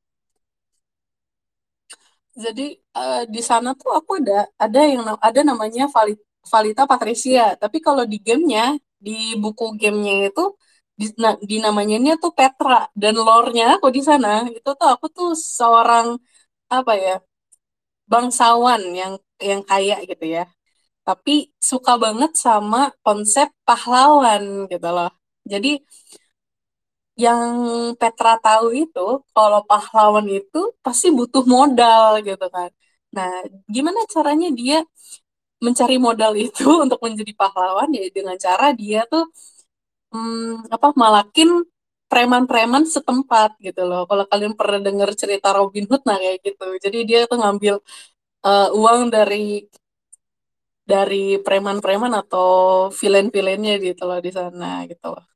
Jadi eh, di sana tuh aku ada ada yang na- ada namanya Vali- Valita Patricia. Tapi kalau di gamenya, di buku gamenya itu di, na- dinamainya tuh Petra, dan lore-nya aku di sana itu tuh aku tuh seorang apa ya, bangsawan yang yang kaya gitu ya. Tapi suka banget sama konsep pahlawan gitu loh. Jadi yang Petra tahu itu kalau pahlawan itu pasti butuh modal gitu kan. Nah, gimana caranya dia mencari modal itu untuk menjadi pahlawan ya dengan cara dia tuh hmm, apa malakin preman-preman setempat gitu loh. Kalau kalian pernah dengar cerita Robin Hood nah kayak gitu. Jadi dia tuh ngambil eh, uang dari dari preman-preman atau villain-villainnya gitu loh di sana gitu loh.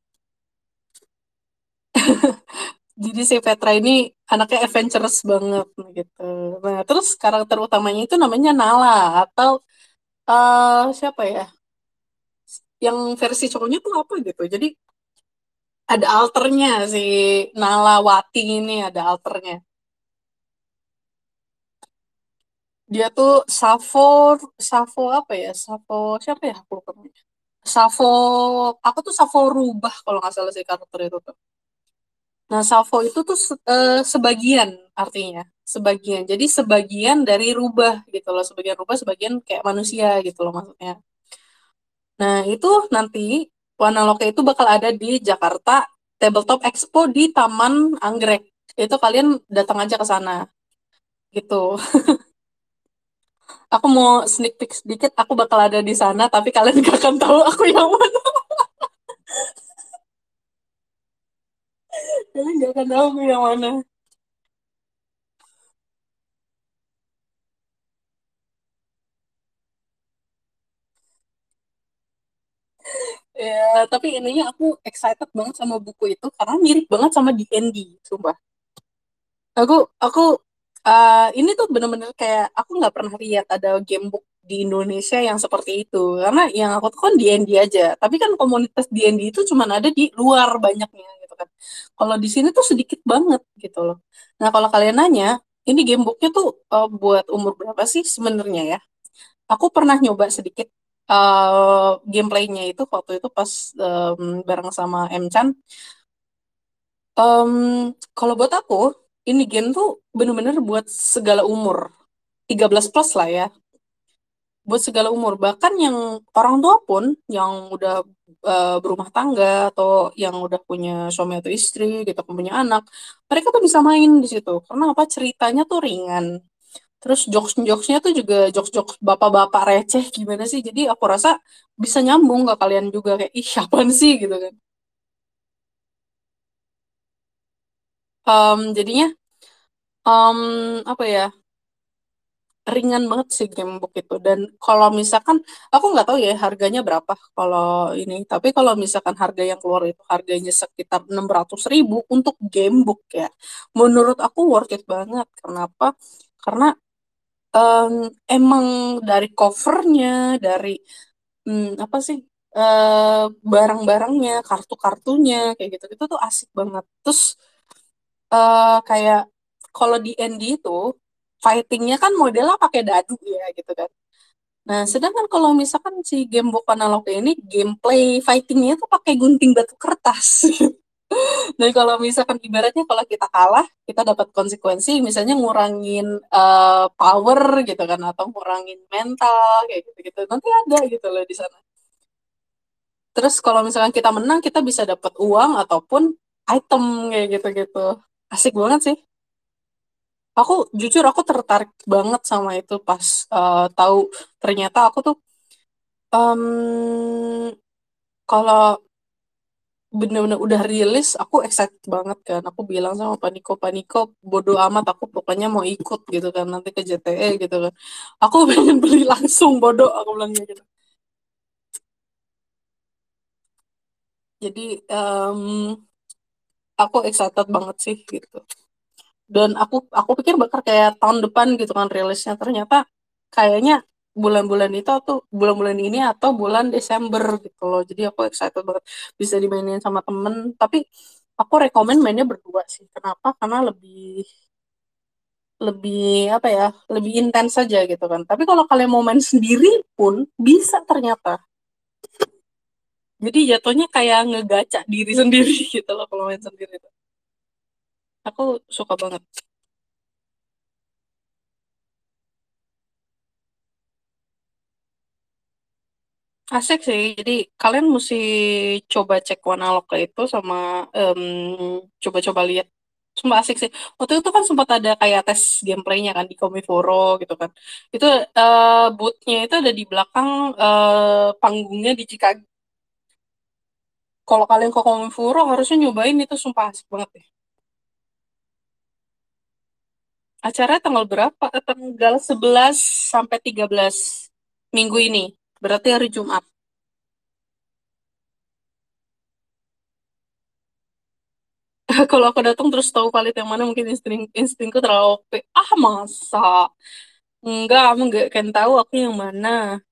Jadi si Petra ini anaknya adventurous banget gitu. Nah, terus karakter utamanya itu namanya Nala atau eh siapa ya? Yang versi cowoknya tuh apa gitu. Jadi ada alternya si Nalawati ini ada alternya. Dia tuh Safo Safo apa ya? Safo siapa ya? Aku lupa namanya. Safo aku tuh Safo rubah kalau nggak salah sih karakter itu tuh. Nah, Safo itu tuh se- eh, sebagian artinya. Sebagian. Jadi sebagian dari rubah gitu loh. Sebagian rubah, sebagian kayak manusia gitu loh maksudnya. Nah, itu nanti Wana Loka itu bakal ada di Jakarta Tabletop Expo di Taman Anggrek. Itu kalian datang aja ke sana gitu. Aku mau sneak peek sedikit, aku bakal ada di sana, tapi kalian gak akan tahu aku yang mana. Kalian gak akan tahu aku yang mana. Ya, tapi intinya aku excited banget sama buku itu karena mirip banget sama D and D, sumpah. Aku aku uh, ini tuh bener-bener kayak aku nggak pernah lihat ada gamebook di Indonesia yang seperti itu. Karena yang aku tuh kan D and D aja. Tapi kan komunitas D and D itu cuma ada di luar banyaknya gitu kan. Kalau di sini tuh sedikit banget gitu loh. Nah, kalau kalian nanya, ini gamebooknya tuh uh, buat umur berapa sih sebenarnya ya? Aku pernah nyoba sedikit uh, gameplaynya itu waktu itu pas um, bareng sama M Chan. Em, Kalau buat aku, ini game tuh bener-bener buat segala umur. Tiga belas plus lah ya. Buat segala umur. Bahkan yang orang tua pun, yang udah eh, berumah tangga, atau yang udah punya suami atau istri, gitu, punya anak, mereka tuh bisa main di situ. Karena apa? Ceritanya tuh ringan. Terus jokes-jokesnya tuh juga jokes-jokes bapak-bapak receh gimana sih. Jadi aku rasa bisa nyambung ke kalian juga. Kayak, ih, apaan sih gitu kan. Em, jadinya, em, apa ya, ringan banget sih gamebook itu. Dan kalau misalkan aku nggak tahu ya harganya berapa kalau ini, tapi kalau misalkan harga yang keluar itu harganya sekitar enam ratus ribu untuk gamebook ya, menurut aku worth it banget. Kenapa? Karena em, emang dari covernya, dari hmm, apa sih, eh, barang-barangnya, kartu-kartunya kayak gitu itu tuh asik banget. Terus eh, kayak kalau di N D itu fightingnya kan modelnya pakai dadu ya gitu kan. Nah, sedangkan kalau misalkan si game book analog ini gameplay fightingnya itu pakai gunting batu kertas. Dan kalau misalkan ibaratnya kalau kita kalah, kita dapat konsekuensi, misalnya ngurangin eh, power gitu kan, atau ngurangin mental kayak gitu-gitu. Nanti ada gitu loh di sana. Terus kalau misalkan kita menang, kita bisa dapat uang ataupun item kayak gitu-gitu. Asik banget sih. Aku jujur aku tertarik banget sama itu pas eh, tahu ternyata aku tuh em, kalau bener-bener udah rilis aku excited banget kan. Aku bilang sama Paniko, Paniko bodo amat aku pokoknya mau ikut gitu kan nanti ke J T E gitu kan. Aku pengen beli langsung bodo aku bilang gitu. Jadi em, aku excited banget sih gitu. Dan aku aku pikir bakal kayak tahun depan gitu kan rilisnya, ternyata kayaknya bulan-bulan itu atau bulan-bulan ini atau bulan Desember gitu loh. Jadi aku excited banget bisa dimainin sama temen, tapi aku rekomen mainnya berdua sih. Kenapa? Karena lebih lebih apa ya, lebih intens saja gitu kan. Tapi kalau kalian mau main sendiri pun bisa ternyata. Jadi jatuhnya kayak ngegaca diri sendiri gitu loh kalau main sendiri. Aku suka banget. Asik sih. Jadi kalian mesti coba cek Wanaloka itu sama em, coba-coba lihat. Sumpah asik sih. Waktu itu kan sempat ada kayak tes gameplaynya kan di Komiforo gitu kan. Itu eh booth-nya itu ada di belakang eh, panggungnya di Chicago. Kalau kalian ke Komiforo harusnya nyobain itu sumpah asik banget deh. Acaranya tanggal berapa? Eh, Tanggal sebelas sampai tiga belas minggu ini. Berarti hari Jumat. Kalau aku datang terus tahu valid yang mana mungkin insting instingku terlalu O P. Ah masa? Enggak, kamu enggak kan tahu aku yang mana.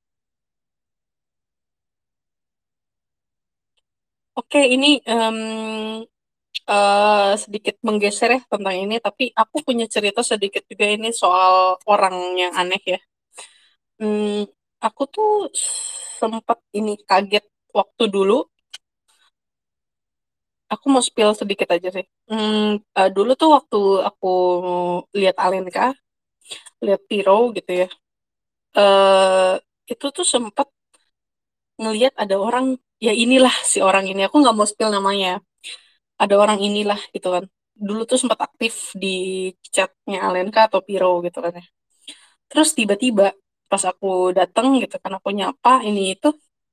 Oke, ini em, eh, sedikit menggeser ya tentang ini, tapi aku punya cerita sedikit juga ini soal orang yang aneh ya. Hmm, aku tuh sempat ini kaget waktu dulu. Aku mau spill sedikit aja sih. Hmm, eh, dulu tuh waktu aku lihat Alenka, lihat Piro gitu ya. eh itu tuh sempat ngelihat ada orang, ya inilah si orang ini. Aku nggak mau spill namanya. Ada orang inilah gitu kan. Dulu tuh sempat aktif di chatnya Alenka atau Piro gitu kan ya. Terus tiba-tiba pas aku datang gitu kan aku nyapa ini itu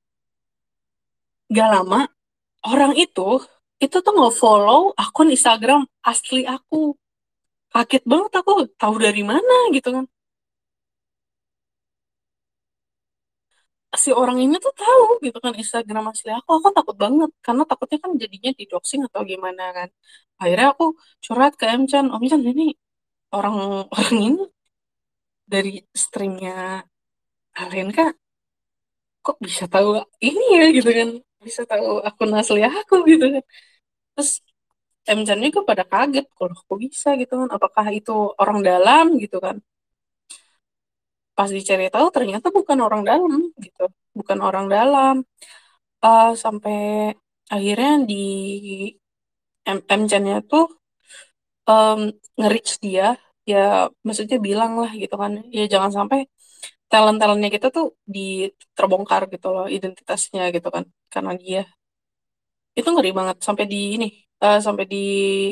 gak lama orang itu itu tuh nge-follow akun Instagram asli aku. Kaget banget aku tahu dari mana gitu kan. Si orang ini tuh tahu gitu kan Instagram asli aku. Aku takut banget karena takutnya kan jadinya di doxing atau gimana kan. Akhirnya aku curhat ke Emchan, Om Chan ini orang orang ini dari streamnya Alenka kok bisa tahu ini ya gitu kan, bisa tahu akun asli aku gitu kan. Terus Emchan juga pada kaget kalau kok bisa gitu kan, apakah itu orang dalam gitu kan. Pas dicari tahu ternyata bukan orang dalam gitu, bukan orang dalam. Eh, sampai akhirnya di M- Mchan-nya tuh em, nge-reach dia, ya maksudnya bilang lah gitu kan, ya jangan sampai talent-talentnya kita tuh di terbongkar gitu loh identitasnya gitu kan karena dia. Itu ngeri banget sampai di ini, eh, sampai di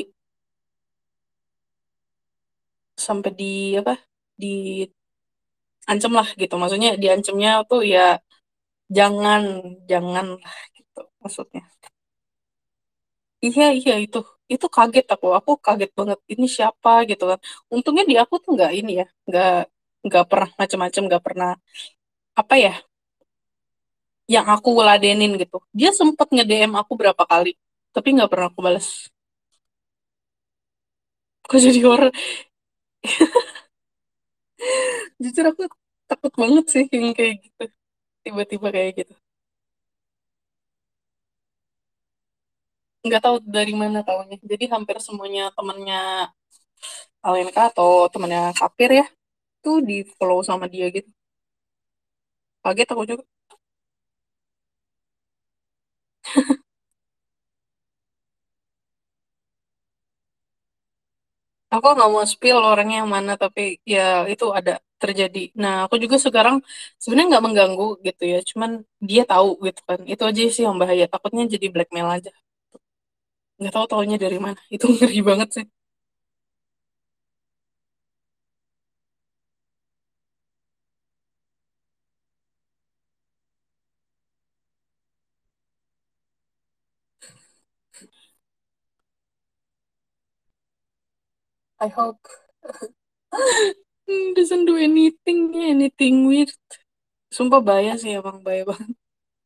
sampai di apa, diancam lah gitu, maksudnya diancamnya tuh ya jangan jangan lah gitu maksudnya. Iya iya itu itu kaget aku aku kaget banget ini siapa gitu kan. Untungnya di aku tuh nggak ini ya, nggak nggak pernah macem-macem, nggak pernah apa ya yang aku ladenin gitu. Dia sempet nge-D M aku berapa kali tapi nggak pernah aku balas. Kok jadi horor. Jujur aku takut banget sih yang kayak gitu, tiba-tiba kayak gitu. Nggak tahu dari mana taunya, jadi hampir semuanya temennya Alenka atau temennya Kapir ya tuh di follow sama dia gitu. Kaget aku juga. Aku nggak mau spill orangnya yang mana, tapi ya itu ada terjadi. Nah, aku juga sekarang sebenarnya nggak mengganggu gitu ya, cuman dia tahu gitu kan. Itu aja sih yang bahaya. Takutnya jadi blackmail aja. Nggak tahu taunya dari mana. Itu ngeri banget sih. I hope hmm, doesn't do anything, anything weird. Sumpah bahaya sih, emang bahaya banget.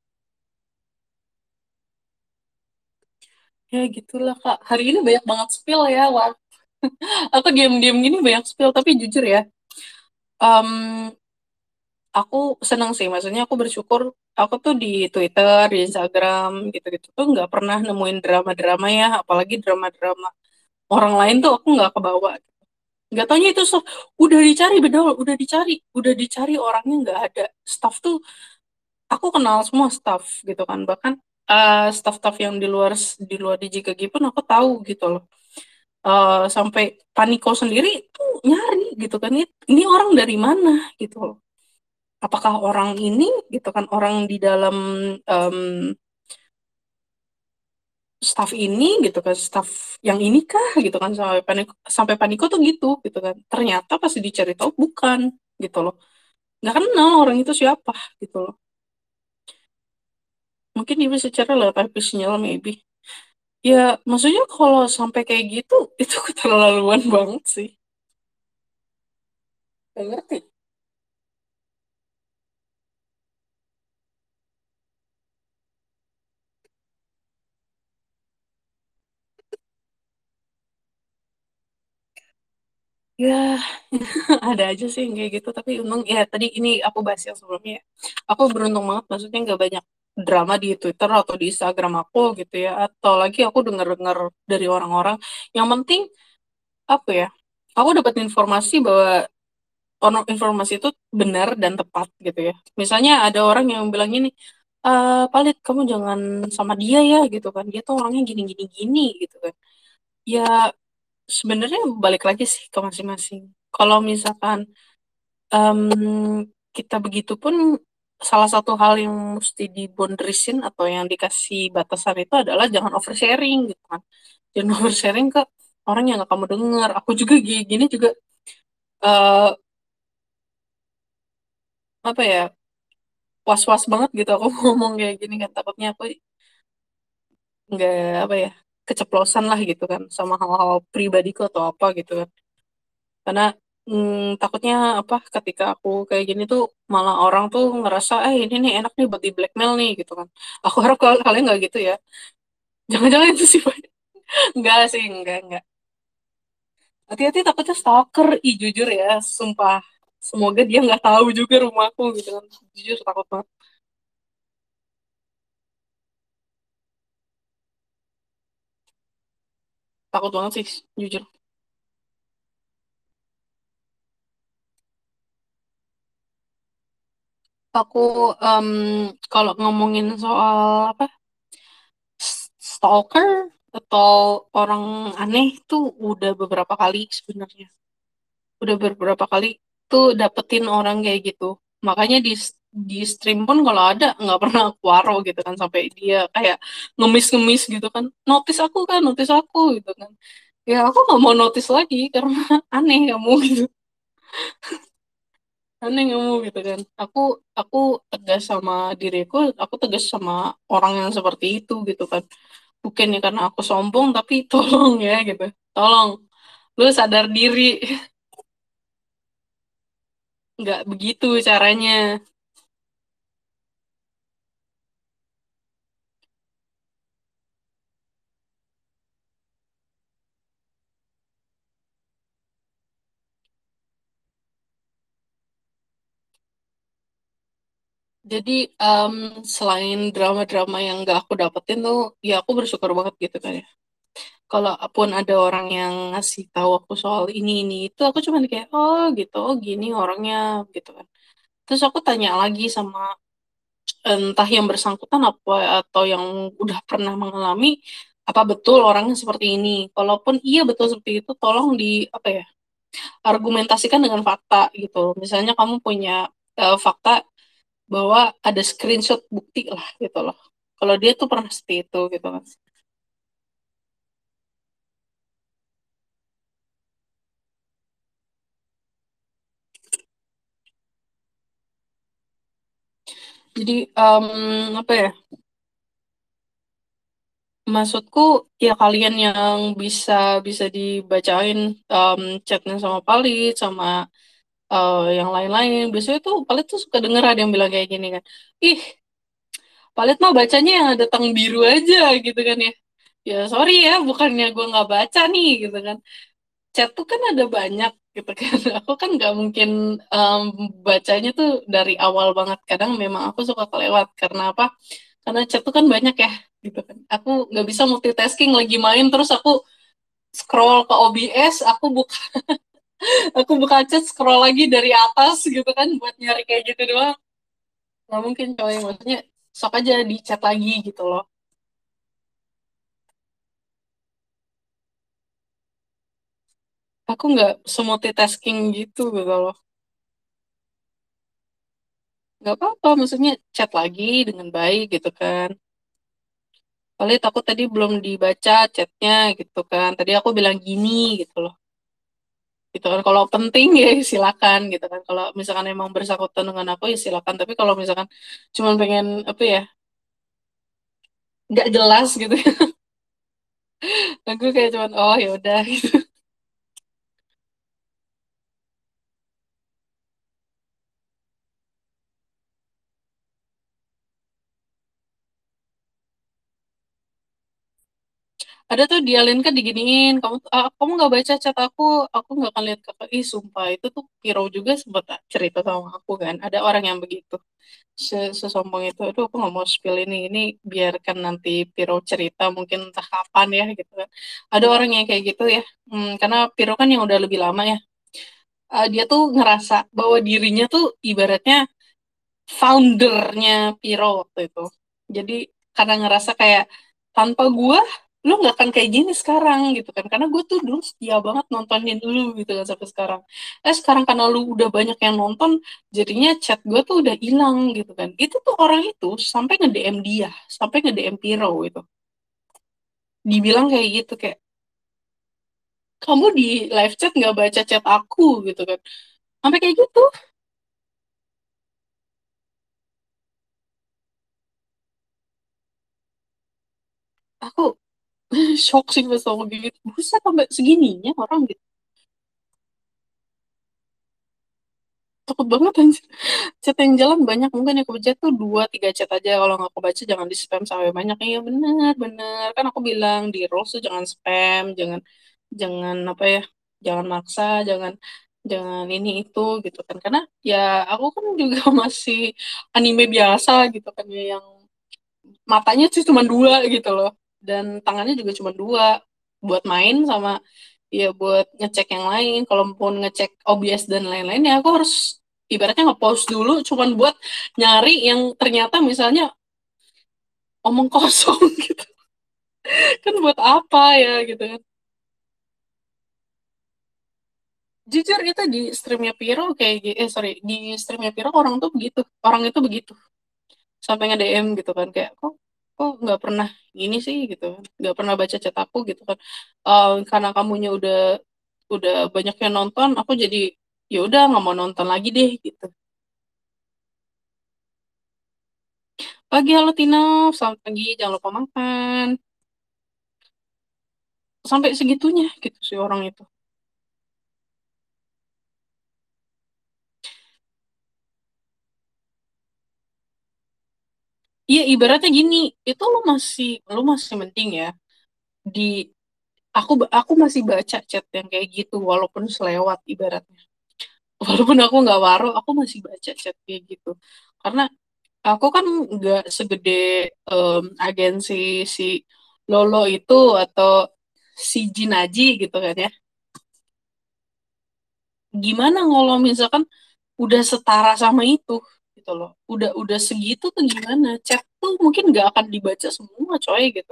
Ya gitulah Kak. Hari ini banyak banget spill ya. Wah, aku diam-diam gini banyak spill. Tapi jujur ya, em, aku senang sih. Maksudnya aku bersyukur aku tuh di Twitter, di Instagram gitu-gitu tuh nggak pernah nemuin drama-drama ya. Apalagi drama-drama orang lain tuh aku nggak kebawa. Nggak taunya itu so, udah dicari bedol, udah dicari, udah dicari orangnya nggak ada. Staff tuh aku kenal semua staff gitu kan. Bahkan eh, staff-staff yang di luar di luar di J K G pun aku tahu gitu loh. Eh, sampai Paniko sendiri tuh nyari gitu kan, ini, ini orang dari mana gitu loh. apakah orang ini gitu kan, orang di dalam em, staff ini gitu kan, staff yang ini kah gitu kan, sampai panik sampai paniko tuh gitu gitu kan, ternyata pas dicari tahu bukan gitu loh, nggak kenal orang itu siapa gitu loh. Mungkin dia bisa cara lewat artificial maybe. Ya maksudnya kalau sampai kayak gitu itu keterlaluan banget sih. Gak ngerti. Ya, ada aja sih yang kayak gitu. Tapi untung ya tadi ini aku bahas yang sebelumnya, ya. Aku beruntung banget, maksudnya nggak banyak drama di Twitter atau di Instagram aku gitu ya. Atau lagi aku dengar-dengar dari orang-orang. Yang penting apa ya? Aku dapat informasi bahwa ono- informasi itu benar dan tepat gitu ya. Misalnya ada orang yang bilang gini, eh Palit kamu jangan sama dia ya gitu kan. Dia tuh orangnya gini-gini gini gitu kan. Ya sebenarnya balik lagi sih ke masing-masing. Kalau misalkan em, kita begitu pun, salah satu hal yang mesti di boundariesin atau yang dikasih batasan itu adalah jangan oversharing gitu kan. Jangan oversharing ke orang yang gak kamu dengar. Aku juga gini, gini juga eh, apa ya, was-was banget gitu aku ngomong kayak gini kan, takutnya aku nggak apa ya, keceplosan lah gitu kan sama hal-hal pribadiku atau apa gitu kan. Karena mm, takutnya apa, ketika aku kayak gini tuh malah orang tuh ngerasa eh ini nih enak nih buat di blackmail nih gitu kan. Aku harap kal- kalian nggak gitu ya. Jangan-jangan itu sih Pak. Enggak sih, enggak enggak. Hati-hati, takutnya stalker. Ih jujur ya, sumpah. Semoga dia nggak tahu juga rumahku gitu kan. Jujur takut banget. Takut banget sih, jujur. Aku em, kalau ngomongin soal apa, stalker atau orang aneh tuh udah beberapa kali sebenarnya. Udah beberapa kali tuh dapetin orang kayak gitu. Makanya di di stream pun kalau ada nggak pernah aku waro gitu kan, sampai dia kayak ngemis-ngemis gitu kan. Notice aku kan, notice aku gitu kan. Ya aku nggak mau notice lagi karena aneh kamu gitu. Aneh kamu gitu kan. Aku aku tegas sama diriku, aku tegas sama orang yang seperti itu gitu kan. Bukannya karena aku sombong, tapi tolong ya gitu. Tolong, lu sadar diri. Nggak begitu caranya. Jadi em, selain drama-drama yang nggak aku dapetin tuh, ya aku bersyukur banget gitu kan ya. Kalaupun ada orang yang ngasih tahu aku soal ini ini itu, aku cuman kayak oh gitu, oh gini orangnya gitu kan. Terus aku tanya lagi sama entah yang bersangkutan apa atau yang udah pernah mengalami, apa betul orangnya seperti ini. Kalaupun iya betul seperti itu, tolong di apa ya, argumentasikan dengan fakta gitu. Misalnya kamu punya eh, fakta bahwa ada screenshot bukti lah gitu loh. Kalau dia tuh pernah seperti itu gitu kan. Jadi em, apa ya? Maksudku ya kalian yang bisa bisa dibacain em, chatnya sama Palit sama eh, yang lain-lain. Biasanya tuh Palit tuh suka denger ada yang bilang kayak gini kan. Ih, Palit mah bacanya yang ada tang biru aja gitu kan ya. Ya sorry ya, bukannya gue nggak baca nih gitu kan. Chat tuh kan ada banyak gitu kan. Aku kan nggak mungkin em, bacanya tuh dari awal banget. Kadang memang aku suka kelewat karena apa? Karena chat tuh kan banyak ya gitu kan. Aku nggak bisa multitasking lagi main terus aku scroll ke O B S, aku buka aku buka chat scroll lagi dari atas gitu kan buat nyari kayak gitu doang. Nggak mungkin coy, maksudnya sok aja di chat lagi gitu loh. Aku nggak semultitasking gitu gitu loh. nggak apa-apa, maksudnya chat lagi dengan baik gitu kan. Paling takut tadi belum dibaca chatnya gitu kan. Tadi aku bilang gini gitu loh. Gitu kan. Kalau penting ya silakan gitu kan. Kalau misalkan emang bersangkutan dengan aku ya silakan. Tapi kalau misalkan cuma pengen apa ya, nggak jelas gitu ya. Aku kayak cuman oh ya udah. Ada tuh dia Lin kan diginiin, kamu ah, kamu nggak baca chat aku, aku nggak akan lihat kakak. Ih sumpah itu tuh Piro juga sempat cerita sama aku kan. Ada orang yang begitu. Se- sesombong itu, aduh aku nggak mau spill ini ini biarkan nanti Piro cerita mungkin entah kapan ya gitu kan. Ada orang yang kayak gitu ya. Hmm, karena Piro kan yang udah lebih lama ya. Eh, dia tuh ngerasa bahwa dirinya tuh ibaratnya foundernya Piro waktu itu. Jadi karena ngerasa kayak tanpa gua lu nggak akan kayak gini sekarang gitu kan. Karena gue tuh dulu setia banget nontonin lu gitu kan sampai sekarang. Eh sekarang karena lu udah banyak yang nonton, jadinya chat gue tuh udah hilang gitu kan. Itu tuh orang itu sampai nge-D M dia, sampai nge-D M Piro gitu. Dibilang kayak gitu kayak kamu di live chat nggak baca chat aku gitu kan. Sampai kayak gitu. Aku shock sih pas tau gitu. Buset sampai segininya orang gitu. Takut banget anjir. Chat yang jalan banyak, mungkin yang aku baca tuh dua tiga chat aja. Kalau nggak aku baca jangan di spam sampai banyak. Iya benar benar kan aku bilang di rules tuh jangan spam, jangan jangan apa ya, jangan maksa, jangan jangan ini itu gitu kan. Karena ya aku kan juga masih anime biasa gitu kan ya, yang matanya sih cuma dua gitu loh, dan tangannya juga cuma dua buat main sama ya buat ngecek yang lain. Kalaupun ngecek O B S dan lain-lain ya aku harus ibaratnya nge-pause dulu cuman buat nyari yang ternyata misalnya omong kosong gitu kan, buat apa ya gitu kan. Jujur itu di streamnya Piro kayak gi- eh sorry, di streamnya Piro orang tuh begitu, orang itu begitu sampai nge-D M gitu kan kayak kok kok nggak pernah ini sih gitu kan, nggak pernah baca chat aku gitu kan. Eh, karena kamunya udah udah banyak yang nonton aku jadi ya udah nggak mau nonton lagi deh gitu. Pagi, halo Tino, selamat pagi, jangan lupa makan. Sampai segitunya gitu sih orang itu. Iya ibaratnya gini, itu lu masih lu masih mending ya di aku aku masih baca chat yang kayak gitu walaupun selewat ibaratnya. Walaupun aku nggak waro, aku masih baca chat kayak gitu. Karena aku kan nggak segede em, agensi si Lolo itu atau si Jinaji gitu kan ya. Gimana kalau misalkan udah setara sama itu gitu loh. Udah udah segitu tuh gimana? Chat tuh mungkin nggak akan dibaca semua coy gitu.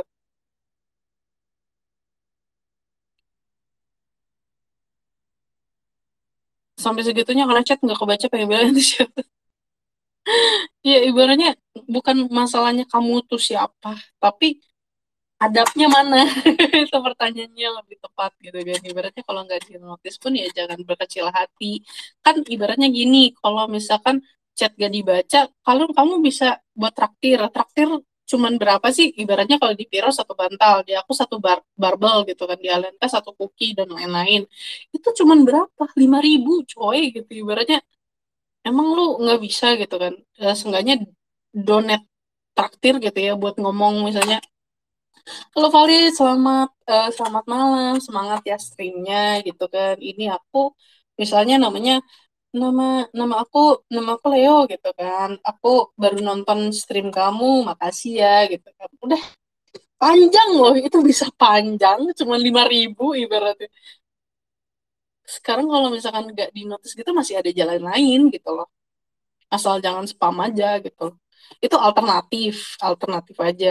Sampai segitunya karena chat nggak kebaca pengen bilang itu siapa. Ya ibaratnya bukan masalahnya kamu tuh siapa, tapi adabnya mana? Itu pertanyaannya yang lebih tepat gitu kan. Ibaratnya kalau nggak di notice pun ya jangan berkecil hati. Kan ibaratnya gini, kalau misalkan chat gak dibaca, kalau kamu bisa buat traktir. Traktir cuman berapa sih? Ibaratnya kalau di Piro satu bantal, di aku satu bar barbel gitu kan, di Alenka satu cookie dan lain-lain. Itu cuman berapa? Lima ribu coy gitu. Ibaratnya emang lu nggak bisa gitu kan. Ya, seenggaknya donate traktir gitu ya buat ngomong misalnya halo Vali, selamat eh, selamat malam, semangat ya streamnya gitu kan. Ini aku misalnya namanya nama nama aku nama aku Leo gitu kan. Aku baru nonton stream kamu, makasih ya gitu kan. Udah panjang loh, itu bisa panjang, cuma lima ribu ibaratnya. Sekarang kalau misalkan nggak di notice gitu masih ada jalan lain gitu loh. Asal jangan spam aja gitu. Itu alternatif, alternatif aja.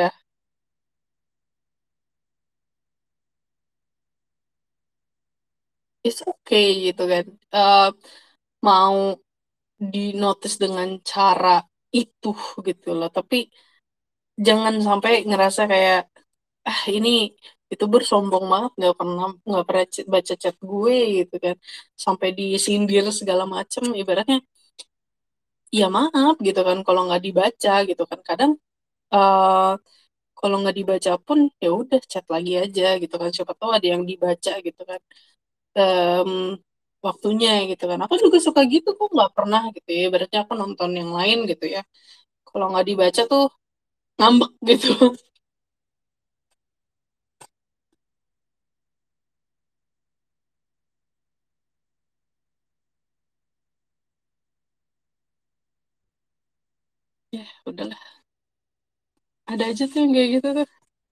It's okay gitu kan. Eh, mau di notice dengan cara itu gitu loh. Tapi jangan sampai ngerasa kayak ah ini youtuber sombong banget nggak pernah nggak pernah c- baca chat gue gitu kan sampai disindir segala macem ibaratnya ya maaf gitu kan kalau nggak dibaca gitu kan kadang eh kalau nggak dibaca pun ya udah chat lagi aja gitu kan siapa tahu ada yang dibaca gitu kan em, waktunya gitu kan aku juga suka gitu kok nggak pernah gitu ya ibaratnya aku nonton yang lain gitu ya kalau nggak dibaca tuh ngambek gitu. Ya udahlah ada aja tuh yang kayak gitu tuh.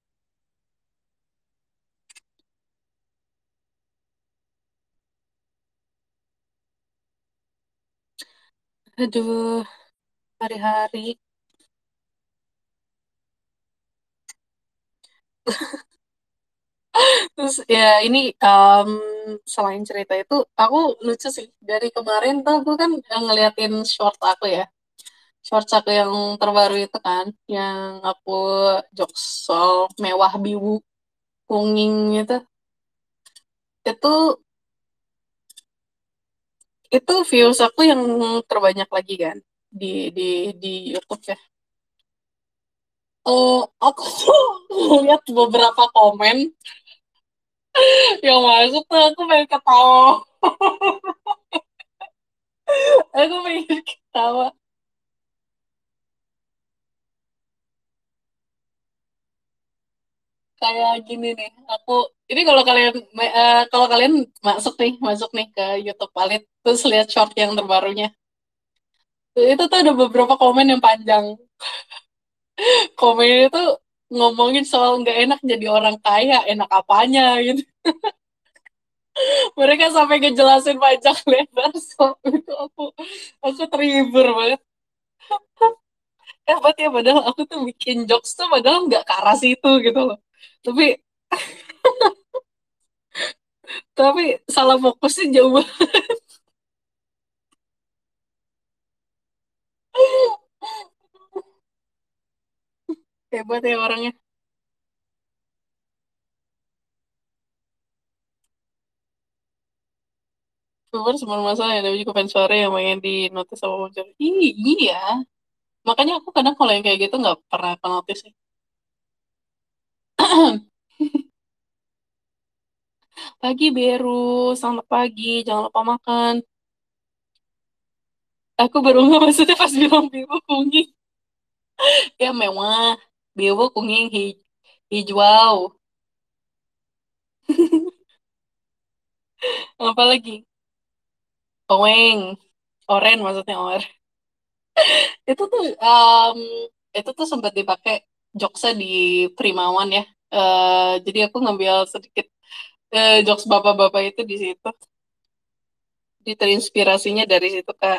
Aduh hari-hari. Terus ya ini em, selain cerita itu aku lucu sih dari kemarin tuh aku kan ngeliatin short aku ya short aku yang terbaru itu kan yang aku jokes soal mewah biwu kunging gitu itu itu views aku yang terbanyak lagi kan di di di YouTube ya. Oh, aku tuh lihat beberapa komen yang masuk tuh aku pengen ketawa. Aku pengen ketawa. Kayak gini nih aku ini kalau kalian eh, kalau kalian masuk nih masuk nih ke YouTube Palit terus lihat short yang terbarunya itu tuh ada beberapa komen yang panjang komen itu ngomongin soal nggak enak jadi orang kaya enak apanya gitu mereka sampai ngejelasin panjang lebar soal itu aku aku terhibur banget hebat ya padahal aku tuh bikin jokes tuh padahal nggak ke arah situ gitu loh tapi tapi salah fokusnya jauh banget. Hebat ya orangnya. Cuman semua masalah ada juga fans suara yang main di notice sama muncul. Ih, iya. Makanya aku kadang kalau yang kayak gitu nggak pernah ke notice sih. Pagi Beru, selamat pagi, jangan lupa makan. Aku baru nggak maksudnya pas bilang Bewo kuning. Ya mewah. Bewo kuning hij hijau. Apa lagi? Oweng. Oren maksudnya or. Itu tuh um, itu tuh sempat dipakai jokesnya di Primawan ya. Eh, jadi aku ngambil sedikit eh, jokes bapak-bapak itu di situ. Jadi terinspirasinya dari situ Kak.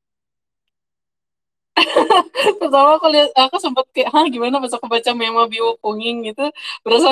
Pertama aku lihat aku sempat kayak hah gimana pas aku baca memo bio punging gitu berasa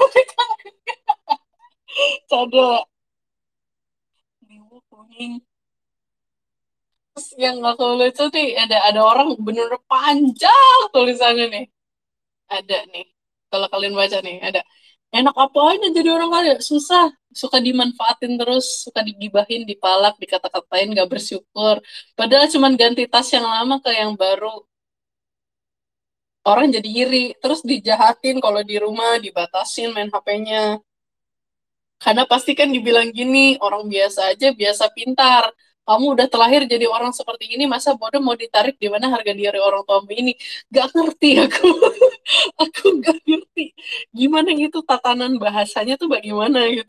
cadel bio punging. Terus yang aku lucu nih ada ada orang bener panjang tulisannya nih. Ada nih. Kalau kalian baca nih ada enak apa aja jadi orang kaya susah suka dimanfaatin terus suka digibahin dipalak dikata-katain gak bersyukur padahal cuman ganti tas yang lama ke yang baru orang jadi iri terus dijahatin kalau di rumah dibatasin main H P-nya karena pasti kan dibilang gini orang biasa aja biasa pintar kamu udah terlahir jadi orang seperti ini masa bodoh mau ditarik di mana harga diri orang tuamu ini gak ngerti aku aku gak ngerti gimana gitu tatanan bahasanya tuh bagaimana gitu.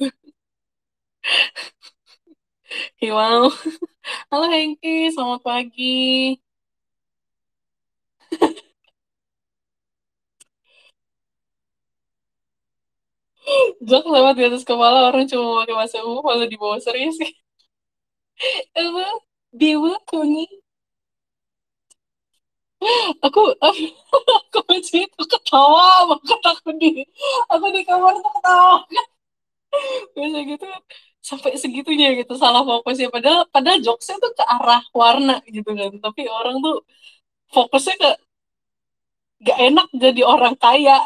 Wow. Halo Hengki selamat pagi. Jok lewat di atas kepala orang cuma mau pakai bahasa umum malah dibawa serius sih. Emang dewa kuning. Aku aku, aku aja itu ketawa banget aku di aku di kamar tuh ketawa biasa gitu sampai segitunya gitu salah fokusnya, padahal padahal jokesnya tuh ke arah warna gitu kan, tapi orang tuh fokusnya ke gak enak jadi orang kaya.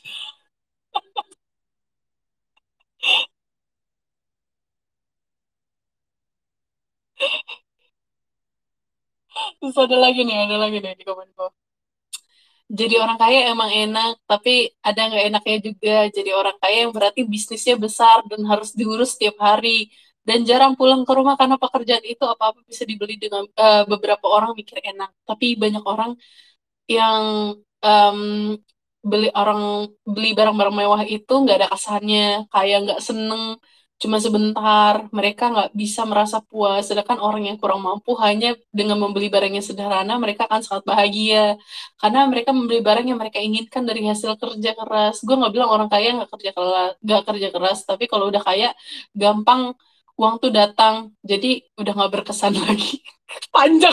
Terus ada lagi nih, ada lagi nih di komenku. Jadi orang kaya emang enak, tapi ada nggak enaknya juga. Jadi orang kaya yang berarti bisnisnya besar dan harus diurus setiap hari. Dan jarang pulang ke rumah karena pekerjaan itu apa-apa bisa dibeli dengan eh, beberapa orang mikir enak. Tapi banyak orang yang em, beli orang beli barang-barang mewah itu nggak ada kesannya, kayak nggak seneng cuma sebentar, mereka nggak bisa merasa puas. Sedangkan orang yang kurang mampu hanya dengan membeli barang yang sederhana mereka akan sangat bahagia karena mereka membeli barang yang mereka inginkan dari hasil kerja keras. Gue nggak bilang orang kaya nggak kerja keras, nggak kerja keras, tapi kalau udah kaya gampang uang tuh datang, jadi udah nggak berkesan lagi. Panjang,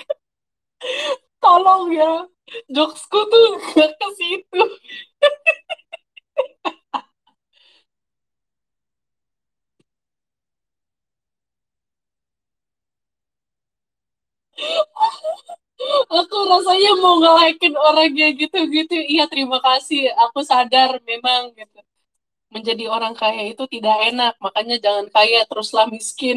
tolong ya, jokesku tuh gak ke situ. Aku rasanya mau ngelakin orangnya gitu-gitu. Iya, terima kasih. Aku sadar memang gitu. Menjadi orang kaya itu tidak enak. Makanya jangan kaya teruslah miskin.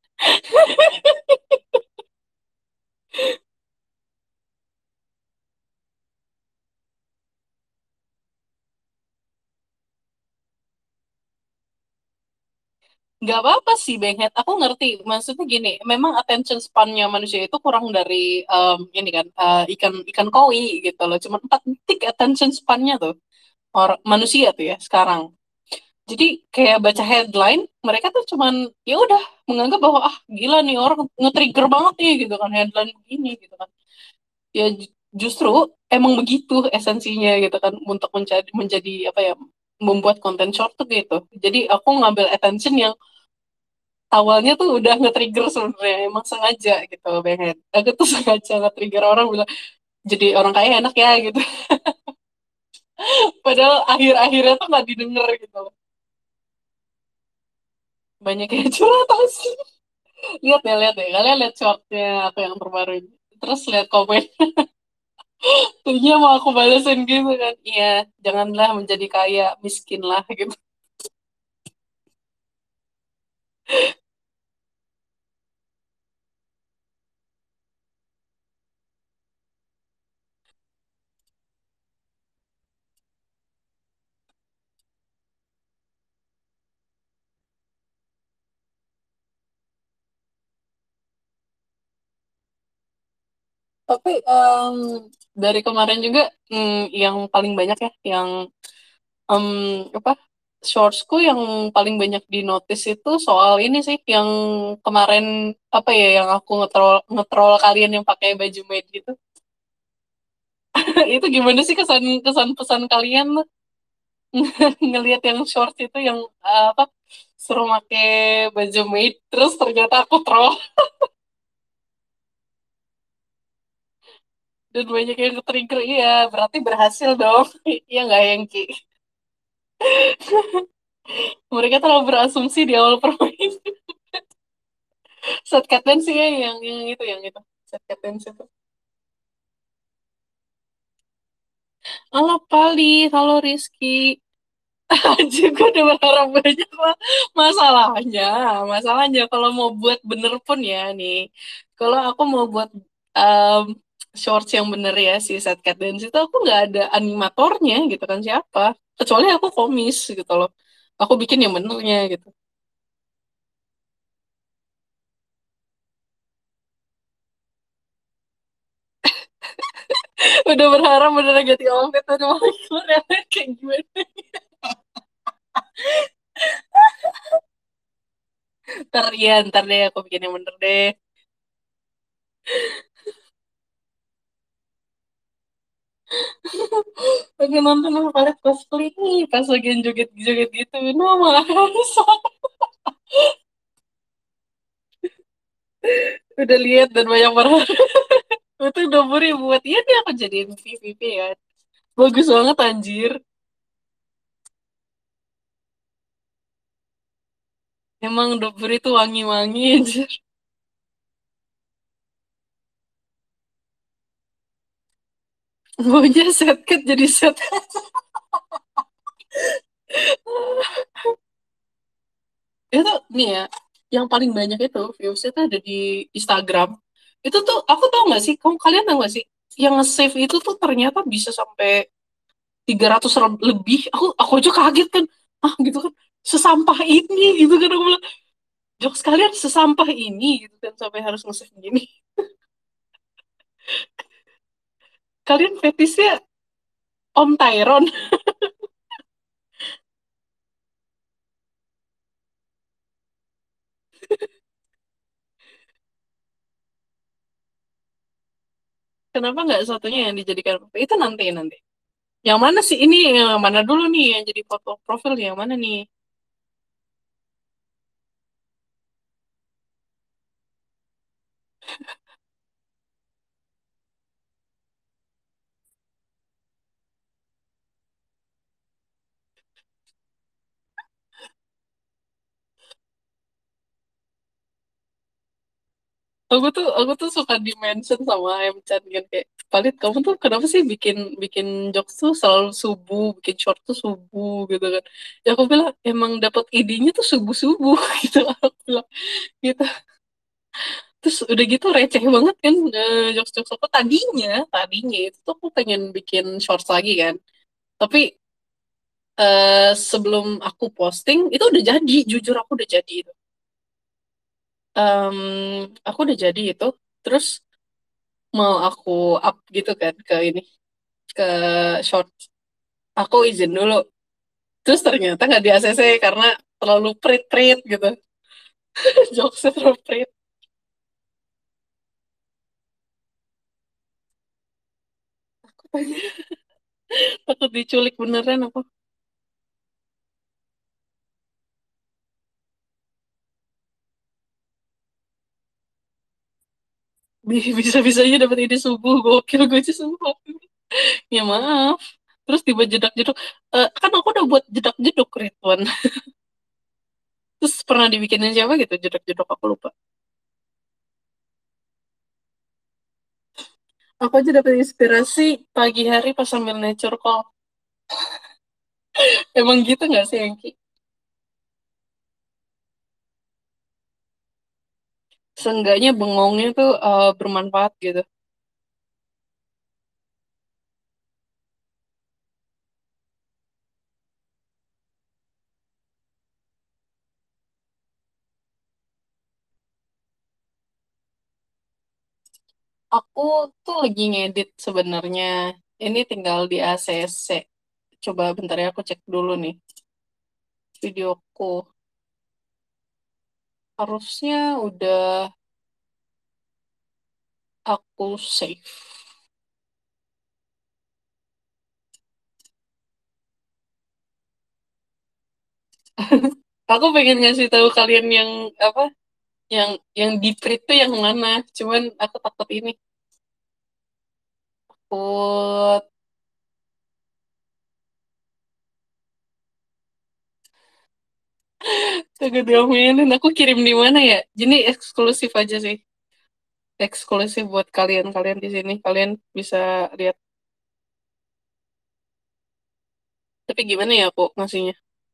Nggak apa-apa sih, Benghet. Aku ngerti. Maksudnya gini, memang attention span-nya manusia itu kurang dari em, ini kan eh, ikan ikan koi gitu loh. Cuma empat detik attention span-nya tuh orang manusia tuh ya sekarang. Jadi kayak baca headline, mereka tuh cuman ya udah menganggap bahwa ah gila nih orang nge-trigger banget nih gitu kan headline begini gitu kan. Ya ju- justru emang begitu esensinya gitu kan untuk menjadi menjadi apa ya, membuat konten short tuh gitu. Jadi aku ngambil attention yang awalnya tuh udah nge-trigger sebenarnya emang sengaja gitu banget. Aku tuh sengaja nge-trigger orang bilang jadi orang kaya enak ya gitu. Padahal akhir-akhirnya tuh nggak didengar gitu. Banyak yang curhat sih. Lihat ya, lihat deh. Kalian lihat shortnya aku yang terbaru ini. Terus lihat komen. Tuhnya mau aku balesin gitu kan. Iya, janganlah menjadi kaya, miskin lah gitu. Tapi em, dari kemarin juga mm, yang paling banyak ya, yang em, apa shortsku yang paling banyak di notice itu soal ini sih, yang kemarin apa ya, yang aku ngetrol ngetrol kalian yang pakai baju maid gitu. Itu gimana sih kesan kesan pesan kalian tuh? Ngelihat yang shorts itu yang eh, apa suruh pakai baju maid terus ternyata aku troll dan banyak yang ke-trigger. Iya berarti berhasil dong. Iya nggak yang Ki, mereka terlalu berasumsi di awal permainan. Set cat dance sih ya, yang yang itu yang itu set cat dance itu. Halo Pali, halo Rizky. Juga udah berharap banyak lah. Masalahnya, masalahnya kalau mau buat bener pun ya nih, kalau aku mau buat um, shorts yang bener ya si Set Cat Dance itu, aku nggak ada animatornya gitu kan, siapa? Kecuali aku komis gitu loh. Aku bikin yang benernya gitu. Udah berharap bener ganti outfit, aduh malah keluar kayak gimana. Ntar ya, ntar deh aku bikin yang bener deh. Lagi nonton sama kalian cosplay nih, pas lagi joget-joget gitu. Nah, malah udah lihat dan banyak berharap. Itu udah beri buat iya nih aku jadiin V V P ya. Bagus banget anjir. Emang Dobber itu wangi-wangi anjir. Maunya set cut jadi set. Itu nih ya, yang paling banyak itu viewsnya tuh ada di Instagram. Itu tuh aku tau nggak sih, kamu kalian tau nggak sih, yang nge-save itu tuh ternyata bisa sampai tiga ratus lebih. Aku aku aja kaget kan. Ah gitu kan. Sesampah ini gitu kan aku bilang. Jokes kalian sesampah ini gitu kan sampai harus nge-save gini. Kalian fetisnya Om Tyron. Kenapa nggak satunya yang dijadikan profil? Itu nanti nanti. Yang mana sih ini? Yang mana dulu nih yang jadi foto profil yang mana nih? Aku tuh aku tuh suka di mention sama Emchan kan kayak Palit kamu tuh kenapa sih bikin bikin jokes tuh selalu subuh, bikin short tuh subuh gitu kan. Ya aku bilang emang dapat idenya tuh subuh-subuh gitu aku bilang gitu. Terus udah gitu receh banget kan eh, jokes-jokes aku tadinya, tadinya itu tuh aku pengen bikin shorts lagi kan. Tapi eh, sebelum aku posting itu udah jadi, jujur aku udah jadi itu. Em, aku udah jadi itu. Terus mau aku up gitu kan ke ini ke short. Aku izin dulu. Terus ternyata nggak di A C C karena terlalu prit-prit gitu. Jokesnya terlalu prit. Aku pengen takut diculik beneran aku. Bi- Bisa-bisanya dapat ide subuh. Gokil gue aja subuh. Ya maaf. Terus tiba jedak-jeduk. Eh, kan aku udah buat jedak-jeduk Ridwan. Terus pernah dibikinin siapa gitu jedak-jeduk aku lupa. Aku aja dapat inspirasi pagi hari pas sambil nature call. Emang gitu nggak sih Engki? Seenggaknya bengongnya tuh eh, bermanfaat gitu. Aku tuh lagi ngedit sebenarnya. Ini tinggal di A C C. Coba bentar ya aku cek dulu nih videoku. Harusnya udah aku save. Aku pengen ngasih tahu kalian yang apa? Yang yang di print tuh yang mana? Cuman aku takut ini. Takut takut diomelin. Aku kirim di mana ya? Jadi eksklusif aja sih. Eksklusif buat kalian-kalian di sini. Kalian bisa lihat. Tapi gimana ya aku ngasihnya?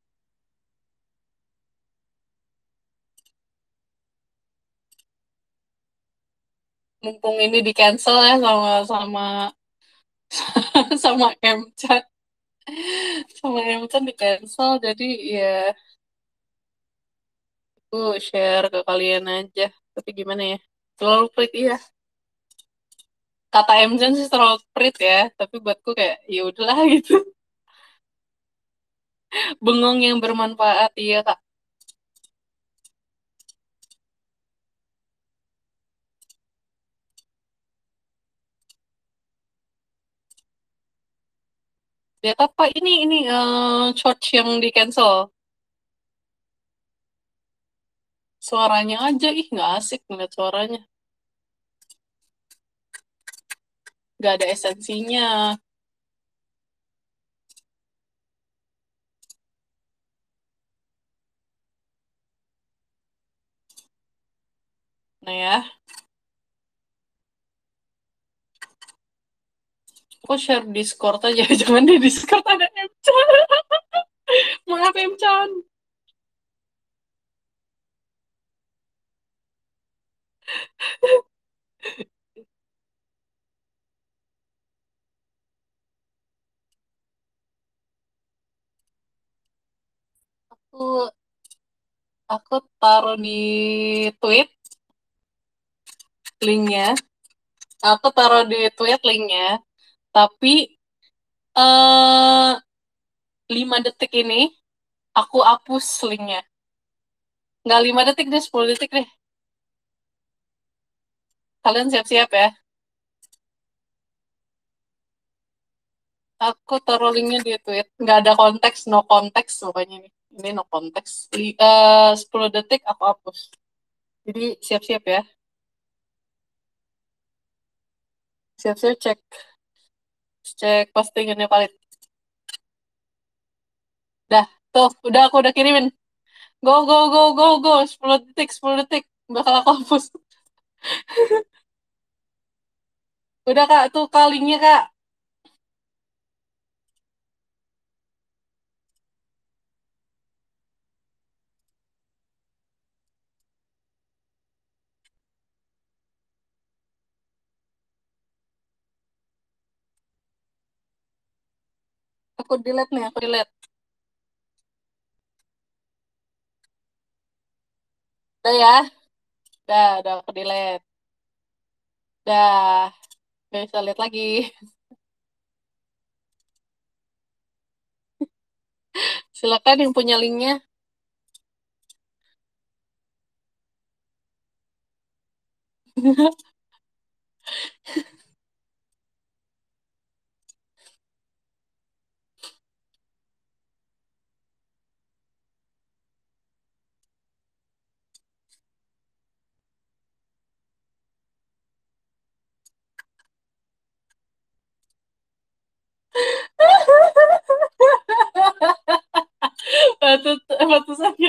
Mumpung ini di cancel ya sama sama sama M-Chan. Sama M-Chan di cancel. Jadi ya aku share ke kalian aja. Tapi gimana ya? Terlalu pelit iya. Kata M-Chan sih terlalu pelit ya. Tapi buatku kayak ya udahlah gitu. Bengong yang bermanfaat iya kak. Ya apa ini ini eh short yang di cancel. Suaranya aja ih nggak asik ngeliat suaranya. Nggak ada esensinya. Nah ya, aku share Discord aja. Jangan di Discord ada Emchan. Maaf Emchan. Aku, aku taruh di tweet linknya. Aku taruh di tweet linknya. Tapi eh lima detik ini aku hapus linknya. Nggak lima detik deh, sepuluh detik deh. Kalian siap-siap ya. Aku taruh linknya di tweet. Nggak ada konteks, no konteks pokoknya nih. Ini no konteks. Li- eh, sepuluh detik aku hapus. Jadi siap-siap ya. Siap-siap cek. Cek postingannya paling. Dah, tuh, udah aku udah kirimin. Go, go, go, go, go. Sepuluh detik, sepuluh detik. Bakal aku hapus. Udah kak, tuh kalinya kak. Aku delete nih, aku delete. Udah ya. Dah, udah aku delete. Dah, gak bisa lihat lagi. Silakan yang punya linknya. Batu, batu saya.